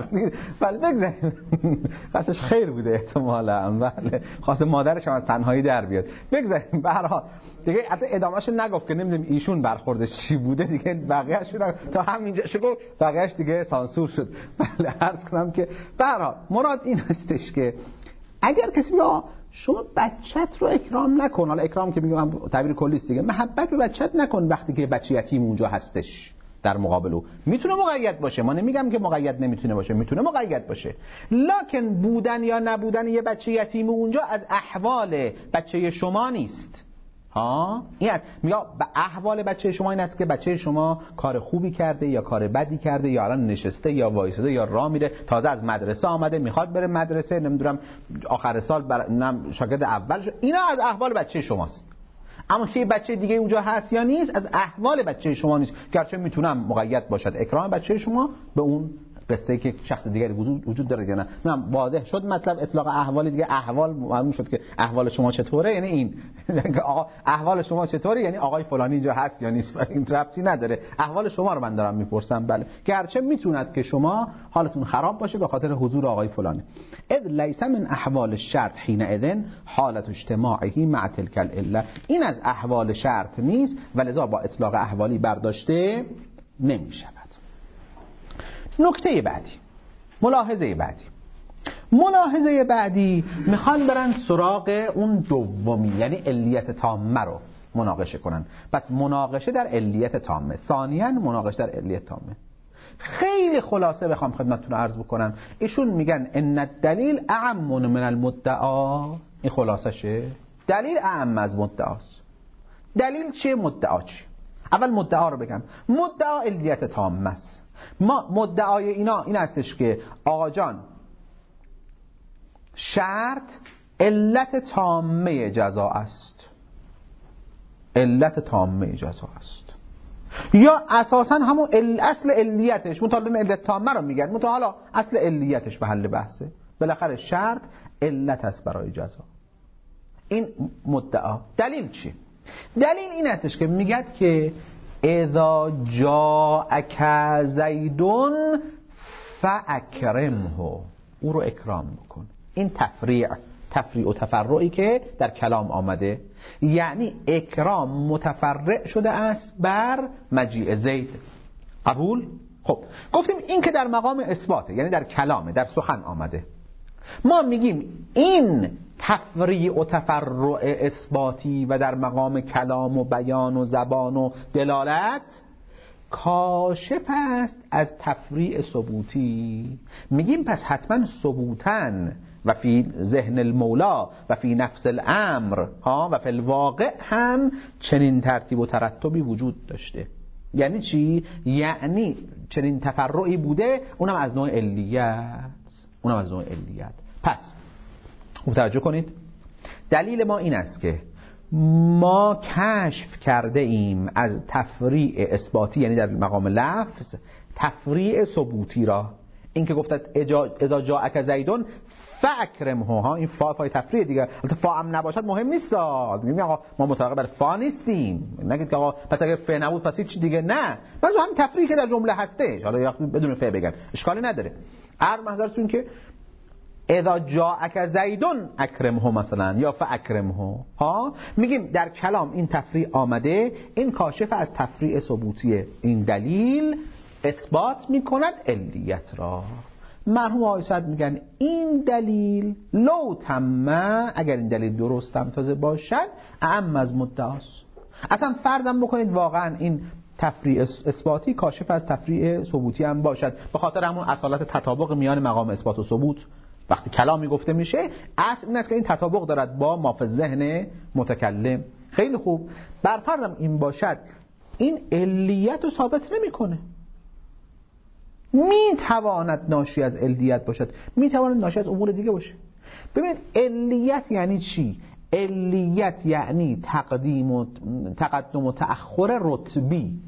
Speaker 1: ولی بگذاریم قصدش خیر بوده احتمالاً، بله خواسته مادرش هم از تنهایی در بیاد. بگذاریم به هر حال دیگه حتی ادامه‌شو نگفت که نمیدونم ایشون برخوردش چی بوده دیگه، بقیه‌اش تا همینجا شو بقیه‌اش دیگه سانسور شد. بله عرض کنم که به هر حال مراد این هستش که اگر کسی بیا شما بچت رو اکرام نکن، حالا اکرام که میگم تعبیر کلی است دیگه، محبت به بچت نکن وقتی که بچه یتیم اونجا هستش در مقابل او. میتونه مقید باشه، ما نمیگم که مقید نمیتونه باشه، میتونه مقید باشه، لکن بودن یا نبودن یه بچه یتیم اونجا از احوال بچه شما نیست. ها این یا به احوال بچه شما این است که بچه شما کار خوبی کرده یا کار بدی کرده، یا الان نشسته یا وایساده یا راه میره، تازه از مدرسه آمده میخواد بره مدرسه، نمیدونم آخر سال بر... شاگرد اول شد، اینا از احوال بچه شماست. اما که بچه دیگه اونجا هست یا نیست از احوال بچه شما نیست، گرچه میتونم مقید باشد اکرام بچه شما به اون قصه که شخص دیگری وجود وجود داره یا نه. نه واضح شد مطلب اطلاق احوال دیگه، احوال معلوم شد که احوال شما چطوره، یعنی این آقا احوال شما چطوره یعنی آقای فلانی اینجا هست یا نیست، این ربطی نداره، احوال شما رو من دارم میپرسم. بله گرچه میتوند که شما حالتون خراب باشه به خاطر حضور آقای فلانی. اذ لیس من احوال الشرط حینئذ حالت اجتماعه مع تلك العله، این از احوال شرط نیست و لذا با اطلاق احوالی برداشته نمیشود. نکته بعدی، ملاحظه بعدی ملاحظه بعدی میخوان برن سراغ اون دومی، یعنی علیت تامه رو مناقشه کنن. پس مناقشه در علیت تامه، ثانیاً مناقشه در علیت تامه. خیلی خلاصه بخوام خدمتتون عرض بکنم، ایشون میگن ان الدلیل اعم من المدعا. این خلاصشه، دلیل اعم از مدعاست. دلیل چیه؟ مدعا چیه؟ اول مدعا رو بگم. مدعا علیت تامه است. ما مدعای اینا این هستش که آقا جان شرط علت تامه جزا است، علت تامه جزا است، یا اساسا همون اصل علیتش، مطالعه علت تامه رو میگن مطالعه حالا اصل علیتش به حل بحثه، بالاخره شرط علت است برای جزا. این مدعا. دلیل چی؟ دلیل این هستش که میگد که اذا جاءک زیدون فاکرمه، او رو اکرام بکن. این تفریع تفریع و تفرعی که در کلام آمده، یعنی اکرام متفرع شده است بر مجیء زید. قبول؟ خب گفتیم این که در مقام اثباته، یعنی در کلامه، در سخن آمده. ما میگیم این تفریع و تفرع اثباتی و در مقام کلام و بیان و زبان و دلالت کاشف است از تفریع ثبوتی. میگیم پس حتما ثبوتن و فی ذهن المولا و فی نفس الامر ها و فی الواقع هم چنین ترتیب و ترتبی وجود داشته. یعنی چی؟ یعنی چنین تفرعی بوده، اونم از نوع علیت، اونم از نوع علیت. پس خوب توجه کنید، دلیل ما این است که ما کشف کرده ایم از تفریع اثباتی، یعنی در مقام لفظ، تفریع ثبوتی را. این که گفتد اذا جاءک زیدون فاکرمه، ها این فا فای تفریع دیگه. البته فا هم نباشد مهم نیست، میگیم آقا ما متعاقب بر فا نیستیم، نگید که آقا پس اگه ف نبود پس هیچ دیگه، نه، بس همین تفریعی که در جمله هستش، حالا یا بدون ف بگن اشکالی نداره. هر محضرتون که اذا جاءک زیدون اکرمه مثلا یا فاکرمه، ها میگیم در کلام این تفریع آمده، این کاشف از تفریع ثبوتیه. این دلیل اثبات میکند علیت را. مرحوم آقای سعد میگن این دلیل لو تمه، اگر این دلیل درست هم تازه باشد، اعم از مدعاست. اصلا فرضم بکنید واقعا این تفریع اثباتی کاشف از تفریع ثبوتی هم باشد، به خاطر همون اصالت تطابق میان مقام اثبات و ثبوت. وقتی کلامی گفته میشه اصل این است که این تطابق دارد با ما فی ذهن متکلم. خیلی خوب، بر فرضم این باشد، این علیت رو ثابت نمیکنه. می تواند ناشی از علیت باشد، می تواند ناشی از امور دیگه باشه. ببینید علیت یعنی چی؟ علیت یعنی تقدیم و تقدم و تأخر رتبی.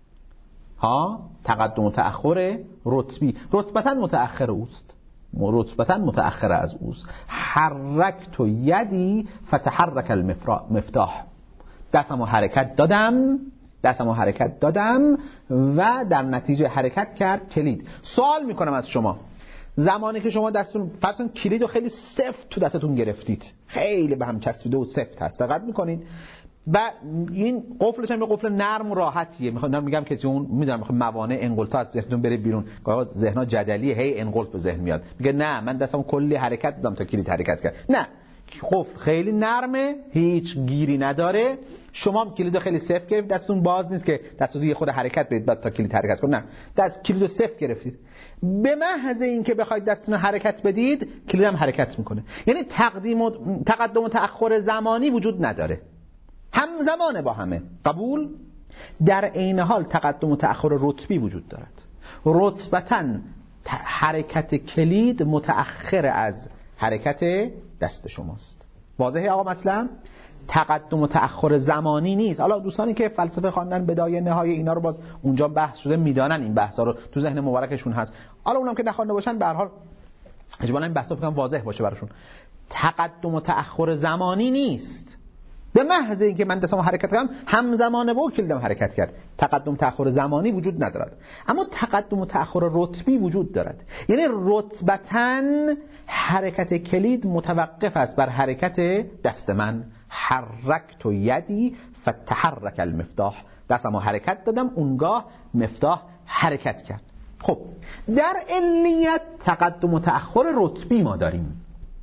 Speaker 1: ها تقدم و تأخر رتبی، رتبتا متأخر اوست، رتبتا متأخر از اوست. حرکت یدی فتحرک المفتاح، دستمو حرکت دادم دستمو حرکت دادم و در نتیجه حرکت کرد کلید. سوال میکنم از شما، زمانی که شما دستتون فرض کن کلید رو خیلی سفت تو دستتون گرفتید، خیلی به هم چسبیده و سفت هست، دقت میکنید و این قفلش هم یه قفل نرم و راحتیه. میخوام میگم که اون میدونم میخوام موانع انقلات از ذهنتون بره بیرون، گاهی ذهنها جدلیه، هی انقلت به ذهن میاد، میگه نه من دستم کلی حرکت دادم تا کلید حرکت کرد. نه، قفل خیلی نرمه، هیچ گیری نداره. شما هم کلیدو خیلی سفت گرفتید، دستتون باز نیست که دستتون یه خود حرکت بدید بعد تا کلید حرکت کنه، نه، دست کلیدو سفت گرفتید. به محض اینکه بخواید دستتون حرکت بدید کلید هم حرکت میکنه. یعنی تقدیم و تقدم و تأخر زمانی وجود نداره، همزمانه با همه. قبول؟ در عین حال تقدم و تأخر رتبی وجود دارد. رتبتاً حرکت کلید متأخر از حرکت دست شماست. واضحه آقا مطلب؟ تقدم و تأخر زمانی نیست. حالا دوستانی که فلسفه خواندن بدایه نهایه اینا رو باز اونجا بحث شده، میدانن این بحثا رو، تو ذهن مبارکشون هست. حالا اونم که نخوانده باشن به هر حال اجمالاً این بحثا فکر کنم واضح باشه براشون. تقدم و تأخر زمانی نیست. به محض اینکه من دستمو حرکت کردم همزمان با کلیدم حرکت کرد. تقدم تأخر زمانی وجود ندارد، اما تقدم و تأخر رتبی وجود دارد. یعنی رتبتاً حرکت کلید متوقف است بر حرکت دست من. حرکت یدی فتحرک المفتاح، دستمو حرکت دادم اونگاه مفتاح حرکت کرد. خب در علیت تقدم و تأخر رتبی ما داریم.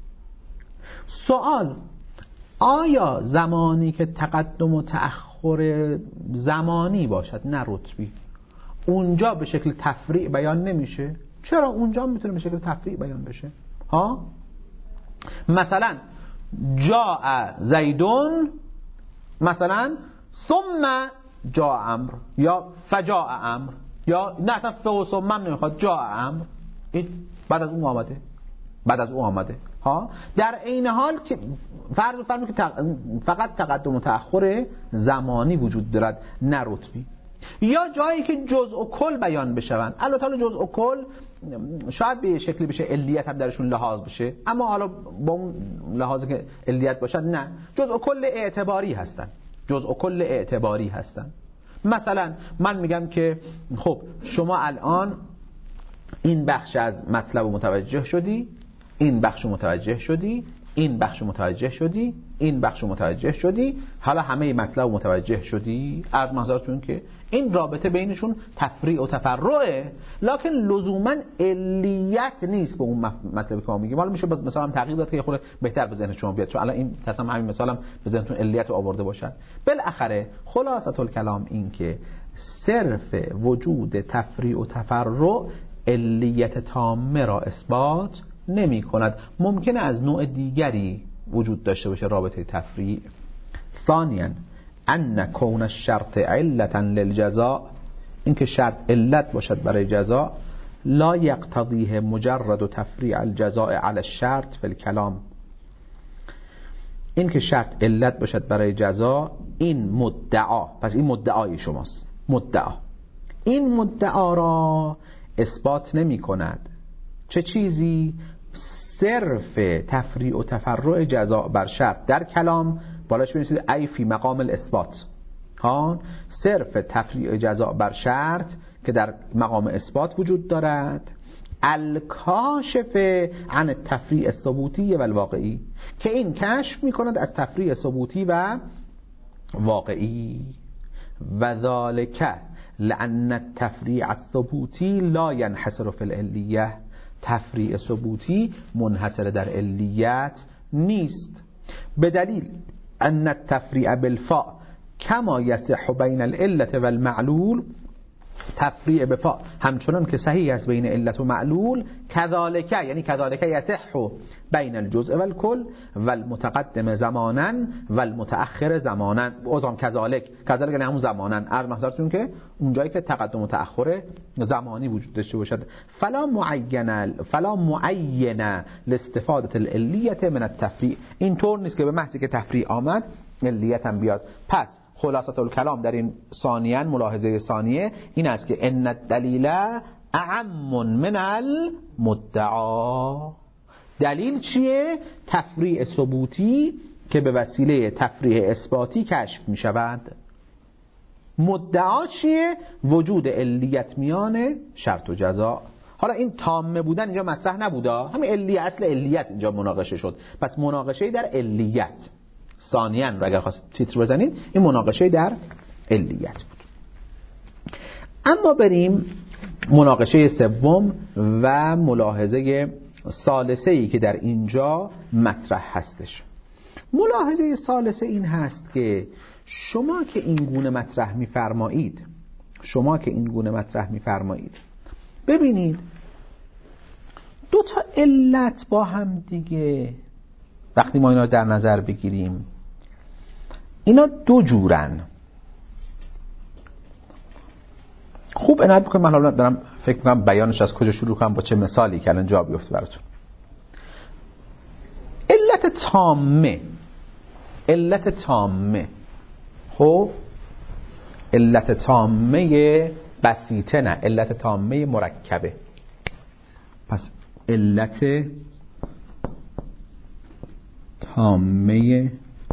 Speaker 1: سوال، آیا زمانی که تقدم و تأخر زمانی باشد نه رتبی، اونجا به شکل تفریع بیان نمیشه؟ چرا اونجا میتونه به شکل تفریع بیان بشه؟ ها مثلا جاء زیدون مثلا ثم جاء امر یا فجاء امر، یا نه اصلا ف و ثم نمیخواد، جاء امر، این بعد از اون آمده، بعد از اون آمده. ها در عین حال که فرض بفرمایید که فقط تقدم و تأخر زمانی وجود دارد نه رتبی، یا جایی که جزء و کل بیان بشوند. البته جزء و کل شاید به شکلی بشه علیت هم درشون لحاظ بشه، اما حالا با اون لحاظی که علیت باشد نه، جزء و کل اعتباری هستن، جزء و کل اعتباری هستن. مثلا من میگم که خب شما الان این بخش از مطلب متوجه شدی، این بخش متوجه شدی، این بخش متوجه شدی، این بخش متوجه شدی، حالا همه مطلب متوجه شدی. از محضرتون که این رابطه بینشون تفریع و تفرعه، لکن لزوما علیت نیست به اون مطلبی که ما میگیم. حالا میشه مثلا هم تغییر داد که خود بهتر به ذهن شما بیاد، چون الان این تصمیم همین مثالم به ذهنتون علیت رو آورده باشن. بالاخره خلاصه الکلام این که صرف وجود تفریع و تفرع علیت تامه را اثبات نمی کند. ممکنه از نوع دیگری وجود داشته باشه رابطه تفریع. ثانیاً ان کون الشرط علتا للجزاء، اینکه شرط علت باشد برای جزاء، لا یقتضیه مجرد تفریع الجزاء علی الشرط فی الکلام. اینکه شرط علت باشد برای جزاء، این مدعا، پس این مدعای شماست، مدعا این مدعا را اثبات نمی کند. چه چیزی؟ صرف تفریع و تفرع جزاء بر شرط در کلام، بالاش بنویسید ای فی مقام الاثبات، ها، صرف تفریع جزاء بر شرط که در مقام اثبات وجود دارد، الکاشف عن التفریع الثبوتی و الواقعی، که این کشف می کند از تفریع ثبوتی و واقعی. و ذالک لأن التفریع الثبوتی لا ينحصر في العلیه، تفریع ثبوتی منحصر در علیت نیست. بدلیل ان التفریع بالفاء کما یصح بین العلة و المعلول، تفریع به فا همچنان که صحیح است بین علت و معلول، کذالک یعنی کذالک یصح بین الجزء و الکل و المتقدم زمانا و المتأخر زمانا. اوزام کذالک، کذالک یعنی همون زمانا، عرض محضرتون که اونجایی که تقدم و تأخر زمانی وجود داشته باشد. فلا معین فلا معین لاستفاده العلیه من التفریع، این طور نیست که به محضی که تفریع آمد علیت هم بیاد. پس خلاصه الکلام در این ثانیاً، ملاحظه ثانیه این است که ان الدلیل اعم من المدعا. دلیل چیه؟ تفریع ثبوتی که به وسیله تفریع اثباتی کشف می شود. مدعا چیه؟ وجود علیت میان شرط و جزا. حالا این تامه بودن اینجا مطرح نبوده، همین علیت، اصل علیت اینجا مناقشه شد. پس مناقشه در علیت ثانیاً رو اگر خواست تیتر بزنید، این مناقشه در علیت بود. اما بریم مناقشه سوم و ملاحظه ثالثه ای که در اینجا مطرح هستش. ملاحظه ثالثه این هست که شما که این گونه مطرح می‌فرمایید شما که این گونه مطرح می‌فرمایید ببینید دو تا علت با هم دیگه وقتی ما اینا در نظر بگیریم، اینا دو جورن. خوب عنایت بکنید، من حالا دارم فکر می‌کنم بیانش از کجا شروع کنم، با چه مثالی که الان جا بیفته براتون. علت تامه، علت تامه خب علت تامه بسیطه، نه علت تامه مرکبه. پس علت تامه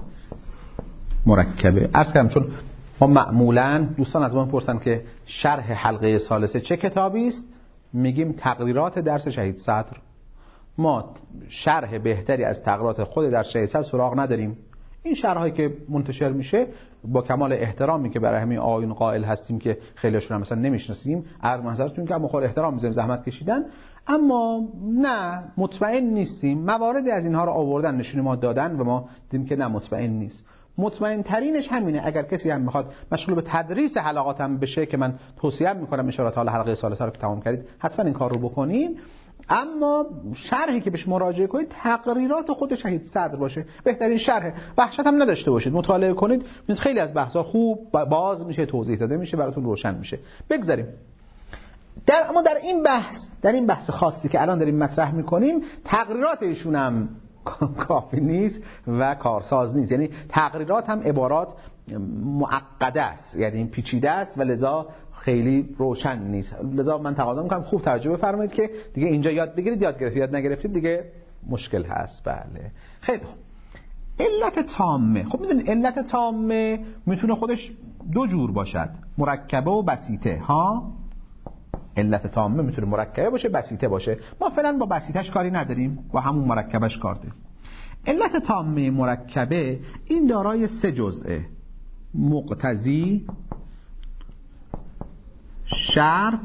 Speaker 1: مرکبه عرض کردم، چون ما معمولا دوستان از ما میپرسن که شرح حلقه ثالثه چه کتابی است، میگیم تقریرات درس شهید صدر. ما شرح بهتری از تقریرات خود درس شهید صدر سراغ نداریم. این شرحایی که منتشر میشه با کمال احترامی که برای همین آیون قائل هستیم که خیلیشون هم مثلا نمیشناسیم، عرض محضرتون که مخور احترام میذاریم، زحمت کشیدن، اما نه مطمئن نیستیم. مواردی از اینها رو آوردن، نشون ما دادن و ما دیدیم که نه مطمئن نیست. مطمئن ترینش همینه. اگر کسی هم میخواد مشغول به تدریس حلقات هم بشه که من توصیه میکنم اشارات حال حلقه ثالثه رو که تمام کردید حتما این کار رو بکنین، اما شرحی که بهش مراجعه کنید تقریرات خود شهید صدر باشه، بهترین شرح. وحشت هم نداشته باشید، مطالعه کنید، خیلی از بحث‌ها خوب باز میشه، توضیح داده میشه، براتون روشن میشه. بگذاریم در اما در این بحث در این بحث خاصی که الان داریم مطرح میکنیم، تقریرات ایشون هم کافی نیست و کارساز نیست. یعنی تقریرات هم عبارات معقده است، یعنی پیچیده است و لذا خیلی روشن نیست. لذا من تقاضا میکنم خوب توجه بفرمایید که دیگه اینجا یاد بگیرید، یاد گرفتید یاد نگرفتید دیگه مشکل هست. بله خیلی خوب. علت تامه، خب میدونید علت تامه میتونه خودش دو جور باشد، مرکبه و بسیطه. ها علت تامه میتونه مرکبه باشه، بسیطه باشه. ما فعلا با بسیطش کاری نداریم، با همون مرکبش کار داریم. علت تامه مرکبه این دارای سه جزئه: مقتضی، شرط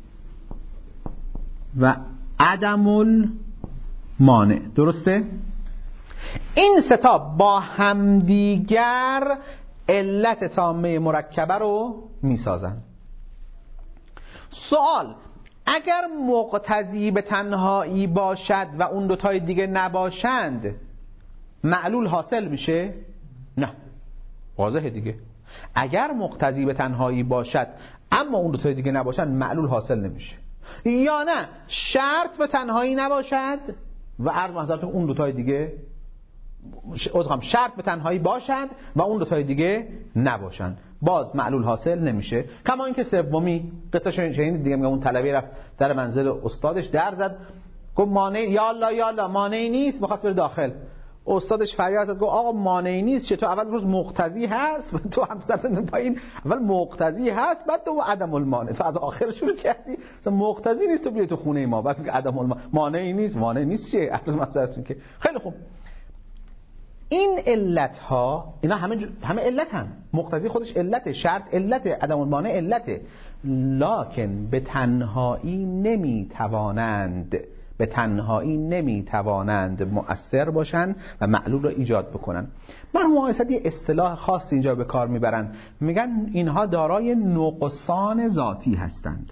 Speaker 1: و عدم المانع. درسته؟ این سه تا با همدیگر علت تامه مرکبه رو میسازن. سوال: اگر مقتضی به تنهایی باشد و اون دوتای دیگه نباشند معلول حاصل میشه؟ نه، واضحه دیگه. اگر مقتضی به تنهایی باشد اما اون دوتای دیگه نباشند معلول حاصل نمیشه. یا نه شرط به تنهایی نباشد و عرض محضرتون اون دوتای دیگه ادغام شرط به تنهایی باشند و اون دوتای دیگه نباشند، باز معلول حاصل نمیشه. کما اینکه سومی قصه شنیدید دیگه، میگه اون طلبه رفت در منزل استادش در زد، گفت مانع یا الله یا الله مانعی نیست، می‌خواست بره داخل. استادش فریاد زد گفت آقا مانعی نیست، چطور اول روز مقتضی هست تو هم زدن پایین، اول مقتضی هست بعد تو عدم المانع، تو از آخر شروع کردی، مقتضی نیست تو بیای تو خونه ما بعد عدم المانع، مانعی نیست. مانع نیست چیه اصلا مثلا که خیلی خوب. این علت ها اینا همه ج... همه علت هم، مقتضی خودش علته، شرط علته، عدم المانع علته، لکن به تنهایی نمی توانند به تنهایی نمی توانند مؤثر باشن و معلول رو ایجاد بکنن. مرحوم اسد یه اصطلاح خاص اینجا به کار میبرن، میگن اینها دارای نقصان ذاتی هستند.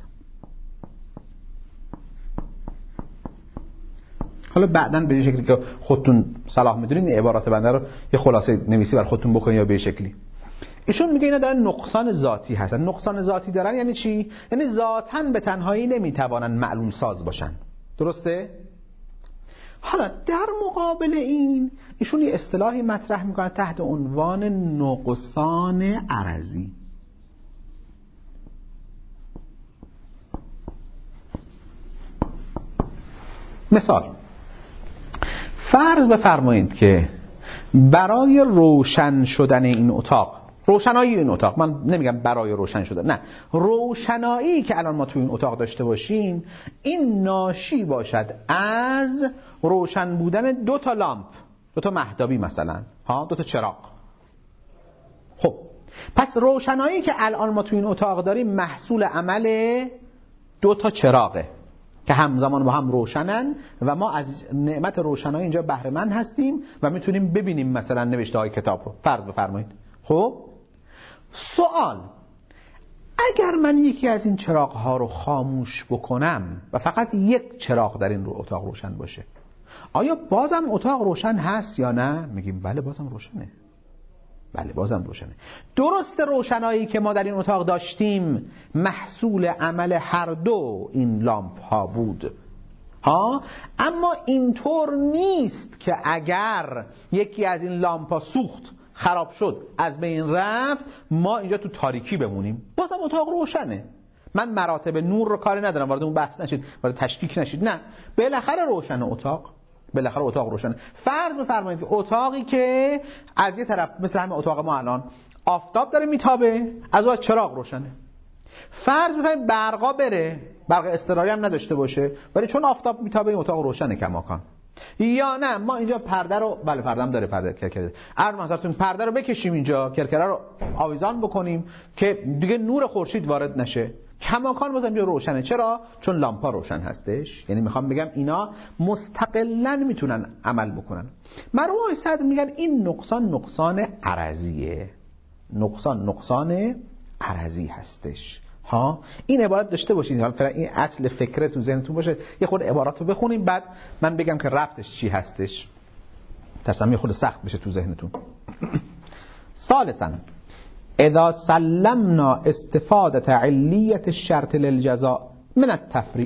Speaker 1: حالا بعداً به شکلی که خودتون صلاح میدونید این عبارات بنده رو یه خلاصه نویسی بر خودتون بکنید یا به شکلی. ایشون میگه اینا دارن نقصان ذاتی هستن. نقصان ذاتی دارن یعنی چی؟ یعنی ذاتاً به تنهایی نمیتوانن معلول ساز باشن. درسته؟ حالا در مقابل این ایشون یه اصطلاحی مطرح میکنن تحت عنوان نقصان عرضی. مثال، فرض بفرمایید که برای روشن شدن این اتاق، روشنایی این اتاق، من نمیگم برای روشن شدن، نه، روشنایی که الان ما توی این اتاق داشته باشیم این ناشی باشد از روشن بودن دو تا لامپ، دو تا مهتابی مثلا، ها، دو تا چراغ. خب پس روشنایی که الان ما توی این اتاق داریم محصول عمل دو تا چراغه که همزمان با هم روشنن و ما از نعمت روشنایی اینجا بهره مند هستیم و میتونیم ببینیم مثلا نوشته های کتاب رو. فرض بفرمایید. خب سوال، اگر من یکی از این چراغ ها رو خاموش بکنم و فقط یک چراغ در این رو اتاق روشن باشه، آیا بازم اتاق روشن هست یا نه؟ میگیم بله بازم روشنه. بله بازم روشنه. درست روشنایی که ما در این اتاق داشتیم محصول عمل هر دو این لامپ ها بود، ها، اما اینطور نیست که اگر یکی از این لامپ ها سوخت، خراب شد، از بین رفت، ما اینجا تو تاریکی بمونیم. بازم اتاق روشنه. من مراتب نور رو کاری ندارم، وارد اون بحث نشید، وارد تشکیک نشید، نه، بالاخره روشنه اتاق، بالاخره اتاق روشنه. فرض بفرمایید که اتاقی که از یه طرف مثل همه اتاق ما الان آفتاب داره میتابه، از اون چراغ روشنه. فرض بفرمایید برقا بره، برق اضطراری هم نداشته باشه، ولی چون آفتاب میتابه این اتاق روشنه کماکان. یا نه ما اینجا پرده رو، بله پرده هم داره، پرده کرکره، عرض مثلا پرده رو بکشیم اینجا، کرکره رو آویزان بکنیم که دیگه نور خورشید وارد نشه، کماکان بازم اینجا روشنه. چرا؟ چون لامپا روشن هستش. یعنی میخوام بگم اینا مستقلاً میتونن عمل بکنن. مرحوم اسد میگن این نقصان نقصان عرضیه، نقصان نقصان عرضی هستش. ها، این عبارت داشته باشید، حالا این اصل فکره تو ذهنتون باشه. یه خورده عبارات رو بخونیم بعد من بگم که ربطش چی هستش، تصمیم یه خورده سخت بشه تو ذهنتون. ثالثاً اذا سلمنا استفادة علیة الشرط للجزاء من التفریع.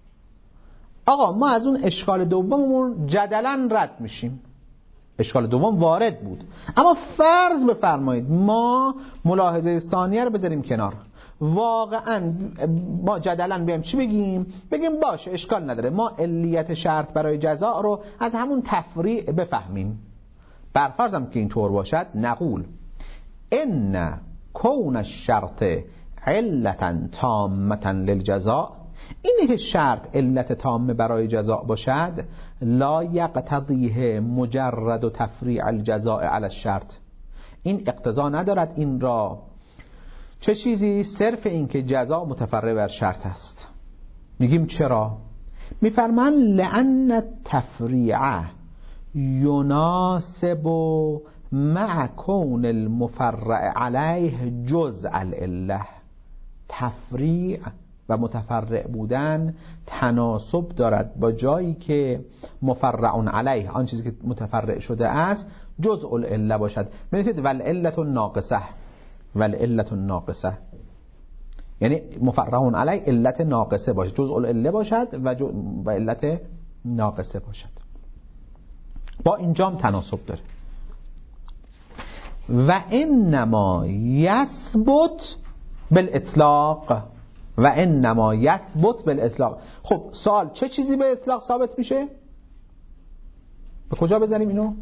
Speaker 1: آقا ما از اون اشکال دوممون جدلاً رد میشیم. اشکال دوم وارد بود، اما فرض بفرمایید ما ملاحظه ثانیه رو بذاریم کنار، واقعا ما جدلاً بیایم چی بگیم؟ بگیم باشه اشکال نداره، ما علیت شرط برای جزاء رو از همون تفریع بفهمیم. برفرضم که اینطور باشد، نقول ان کون الشرط علتا تامه للجزاء، اینه که شرط علت تامه برای جزاء باشد، لا یقتضیه مجرد و تفریع الجزاء علی الشرط، این اقتضا ندارد این را چه چیزی؟ صرف این که جزاء متفرع بر شرط است. میگیم چرا؟ میفرمان لأن التفریع یناسب مع کون المفرع علیه جزء العله. تفریع و متفرع بودن تناسب دارد با جایی که مفرع علیه، آن چیزی که متفرع شده است، جزء العله باشد. می‌نویسید والعلة الناقصه، والعلة الناقصه یعنی مفرع علیه علت ناقصه باشد، جزء العله باشد و, جو... و علت ناقصه باشد. با اینجام تناسب داره. و انما یثبت بالاطلاق، و انما یثبت بالاطلاق. خب سوال، چه چیزی به اطلاق ثابت میشه؟ به کجا بزنیم اینو؟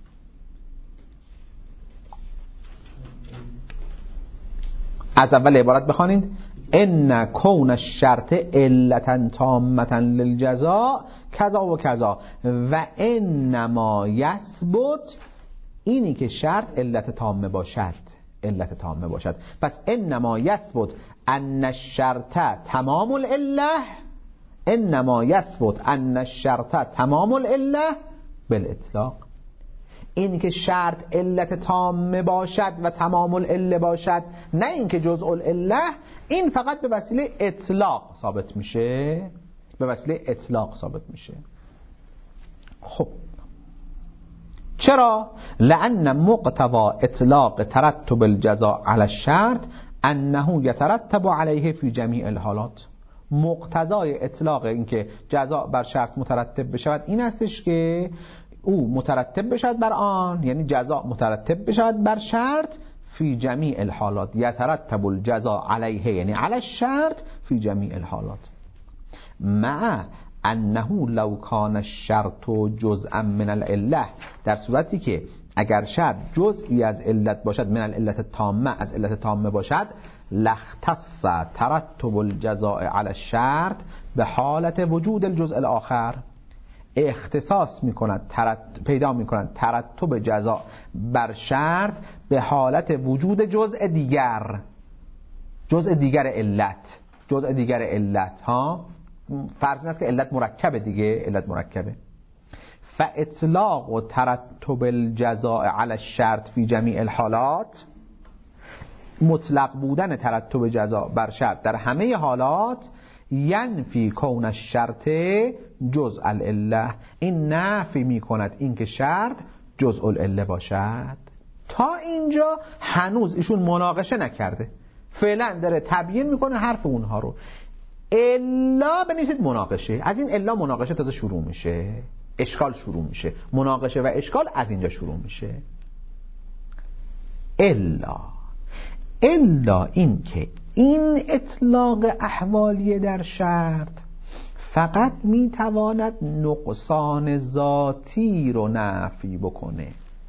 Speaker 1: از اول عبارت بخوانید. ان کون الشرط علتا تامتا للجزاء کذا و کذا و انما یثبت، اینی که شرط علت تامه باشد، علت تامه باشد. پس انما یثبت ان الشرط تمام العله، انما یثبت ان الشرط تمام العله بالاطلاق. اینی که شرط علت تامه باشد و تمام العله باشد، نه اینکه جزء العله، این فقط به وسیله اطلاق ثابت میشه، به وسیله اطلاق ثابت میشه. خب چرا؟ لأن مقتضى اطلاق ترتب الجزاء على الشرط انه يترتب عليه في جميع الحالات. مقتضای اطلاق اینکه جزاء بر شرط مترتب بشود این استش که او مترتب بشود بر آن، یعنی جزاء مترتب بشود بر شرط فی جمیع الحالات. یترتب الجزاء علیه یعنی علی الشرط فی جمیع الحالات، مع انه لو کان الشرط جزءا من العله، در صورتی که اگر شرط جزئی از علت باشد، من العلت التامه، از علت تامه باشد، لاختص ترتب الجزاء علی الشرط به حالت وجود الجزء الاخر. اختصاص میکند، ترت... پیدا میکند ترتب جزاء بر شرط به حالت وجود جزء دیگر، جزء دیگر علت، جزء دیگر علت ها. فرض این است که علت مرکبه دیگه، علت مرکبه. فاطلاق و ترتب الجزاء علی الشرط فی جمیع الحالات، مطلق بودن ترتب جزاء بر شرط در همه حالات، ینفی کون الشرط جزء العله، این نفی می کند اینکه شرط جزء العله باشد. تا اینجا هنوز ایشون مناقشه نکرده، فعلا داره تبیین میکنه حرف اونها رو. الا بنویسید مناقشه، از این الا مناقشه تازه شروع میشه، اشکال شروع میشه، مناقشه و اشکال از اینجا شروع میشه. الا الا این که این اطلاق احوالی در شرط فقط میتواند نقصان ذاتی رو نفی بکنه.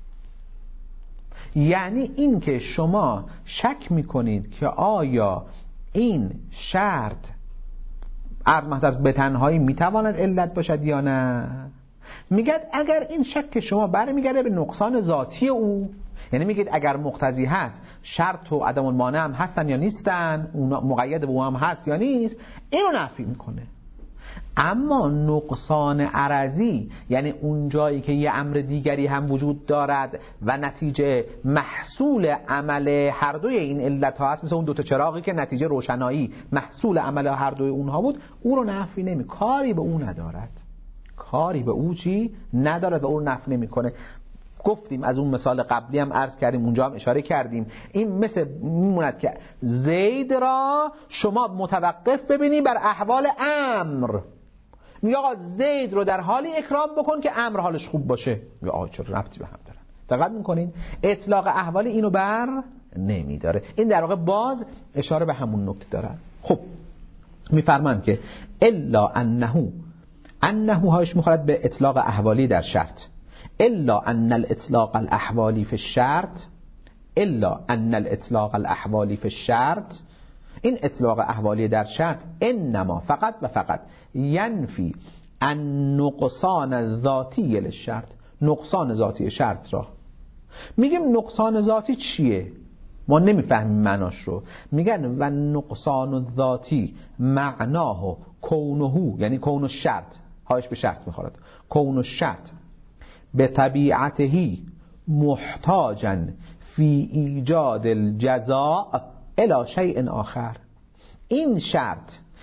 Speaker 1: یعنی این که شما شک میکنید که آیا این شرط عرض محضر به تنهایی میتواند علت باشد یا نه، میگد اگر این شک شما برمیگرده به نقصان ذاتی او، یعنی میگید اگر مقتضی هست شرط و عدم المانع هم هستن یا نیستن، اون مقید به اون هم هست یا نیست، اینو نفی میکنه. اما نقصان عرضی، یعنی اون جایی که یه امر دیگری هم وجود دارد و نتیجه محصول عمل هر دوی این علت ها هست، مثل اون دوتا چراغی که نتیجه روشنایی محصول عمل هر دوی اونها بود، او رو نفی نمی، کاری به او ندارد، کاری به او چی ندارد و او رو نفی نمی کنه. گفتیم از اون مثال قبلی هم عرض کردیم، اونجا هم اشاره کردیم، این مثل میموند که زید را شما متوقف ببینی بر احوال امر، میگه آقا زید رو در حالی اکرام بکن که امر حالش خوب باشه، میگه آقا چرا ربطی به هم دارن؟ دقت میکنین اطلاق احوالی اینو بر نمیداره. این در واقع باز اشاره به همون نکته داره. خب میفرمایند که الا انه انه هاش میخورد به اطلاق احوالی در شرط، الا ان الاطلاق الاحوالی فی الشرط، الا ان الاطلاق الاحوالی فی الشرط، این اطلاق احوالی در شرط انما فقط و فقط ینفی النقصان الذاتی للشرط، نقصان ذاتی شرط را. میگیم نقصان ذاتی چیه؟ ما نمیفهمیم معناش رو. میگن و نقصان الذاتی معناه کونه، یعنی کون الشرط، هاش به شرط میخورد، کون الشرط به طبیعته محتاجا فی ایجاد الجزاء الی شیء آخر. این شرط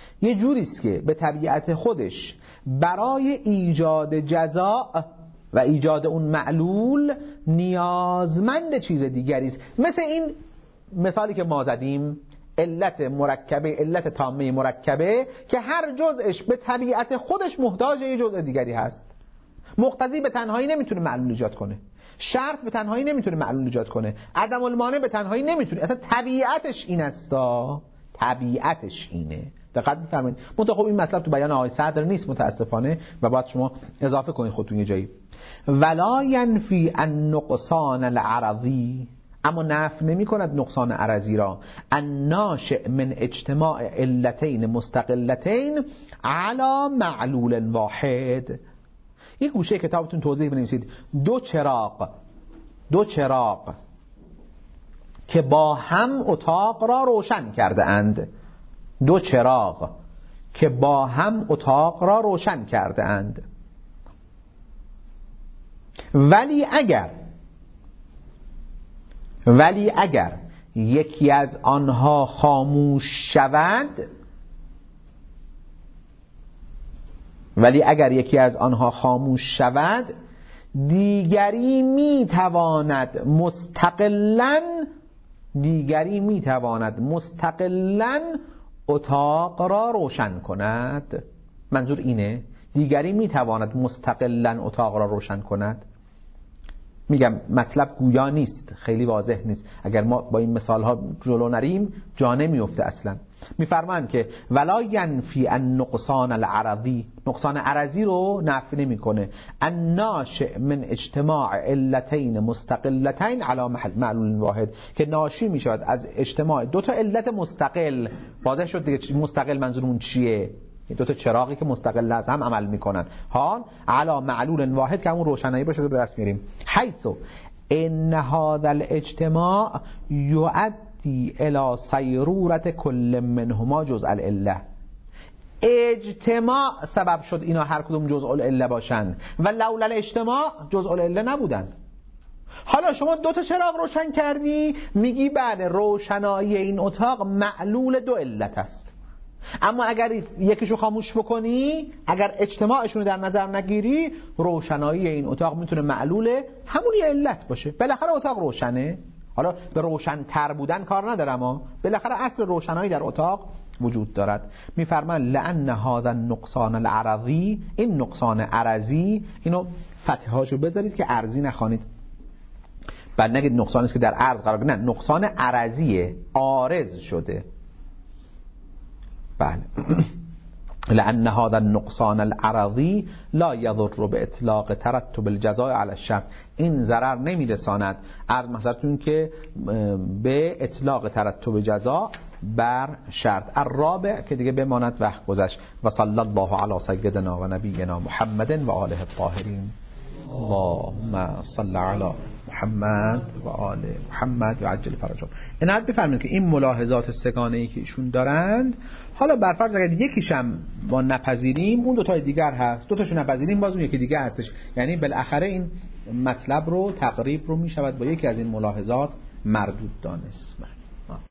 Speaker 1: یه جوریست که به طبیعت خودش برای ایجاد جزاء و ایجاد اون معلول نیازمند چیز دیگری است. مثل این مثالی که ما زدیم، علت مرکبه، علت تامه مرکبه که هر جزءش به طبیعت خودش محتاج یه جزء دیگری هست. مقتضی به تنهایی نمیتونه معلول ایجاد کنه، شرط به تنهایی نمیتونه معلول ایجاد کنه، عدم المانع به تنهایی نمیتونه. اصلا طبیعتش این استا، طبیعتش اینه. دقت بفرمایید. منتها خب این مطلب تو بیان آقای صدر نیست متاسفانه و باید شما اضافه کنید خودتون یه جایی. ولا ینفی النقصان العرضی، اما نفی نمی کند نقصان عرضی را، الناشئ من اجتماع علتین مستقلتین علی معلول واحد. یک گوشه کتابتون توضیح بنویسید دو چراغ دو چراغ که با هم اتاق را روشن کرده اند دو چراغ که با هم اتاق را روشن کرده اند ولی اگر ولی اگر یکی از آنها خاموش شود ولی اگر یکی از آنها خاموش شود دیگری میتواند مستقلاً دیگری میتواند مستقلاً اتاق را روشن کند. منظور اینه دیگری میتواند مستقلاً اتاق را روشن کند. میگم مطلب گویا نیست، خیلی واضح نیست، اگر ما با این مثال ها جلو نریم جا نمیفته اصلا. میفرمایند که ولا ینفی النقصان العرضی، نقصان عرضی رو نفی نمیکنه، الناشئ من اجتماع علتین مستقلتین علی معلول واحد، که ناشی میشود از اجتماع دو تا علت مستقل. واضح شد دیگه مستقل منظورمون چیه؟ دو تا چراغی که مستقل از هم عمل میکنن، ها علا معلول واحد که همون روشنایی باشه. به دست میاریم حیث ان هذا الاجتماع یؤدی الی صیرورة کل منهما جزء العله. اجتماع سبب شد اینا هر کدوم جزء العله باشن و لولا الاجتماع جزء العله نبودن. حالا شما دو تا چراغ روشن کردی، میگی بله روشنایی این اتاق معلول دو علت است، اما اگر یکیشو خاموش بکنی، اگر اجتماعشون رو در نظر نگیری، روشنایی این اتاق میتونه معلول همون یه علت باشه. بالاخره اتاق روشنه. حالا به روشن تر بودن کار ندارم، اما بالاخره اصل روشنایی در اتاق وجود دارد. میفرمان لأن هذا النقصان العرضی، این نقصان عرضی، اینو فتحهاشو بذارید که عرضی نخوانید، بعد نگید نقصانی است که در عرض قرار گرفته، نه نقصان عرضیه، عارض شده. بله. لأن هذا النقصان العرضی لا يضر باطلاق ترتب الجزاء على الشرط، این ضرر نمیرساند، عرض محضرتون که به اطلاق ترتب جزاء بر شرط. الرابع که دیگه بماند وقت گذشت. و صلی الله علی سیدنا و نبینا محمد و آله الطاهرین. اللهم صل علی محمد و آل محمد و عجل فرجهم. عنایت بفرمایید که این ملاحظات سگانه ای که ایشون دارند، حالا بر فرض اگر یکیش هم ما نپذیریم، اون دو تای دیگر هست، دو تاشو نپذیریم باز اون یکی دیگه هستش، یعنی بالاخره این مطلب رو تقریب رو میشود با یکی از این ملاحظات مردود دانست.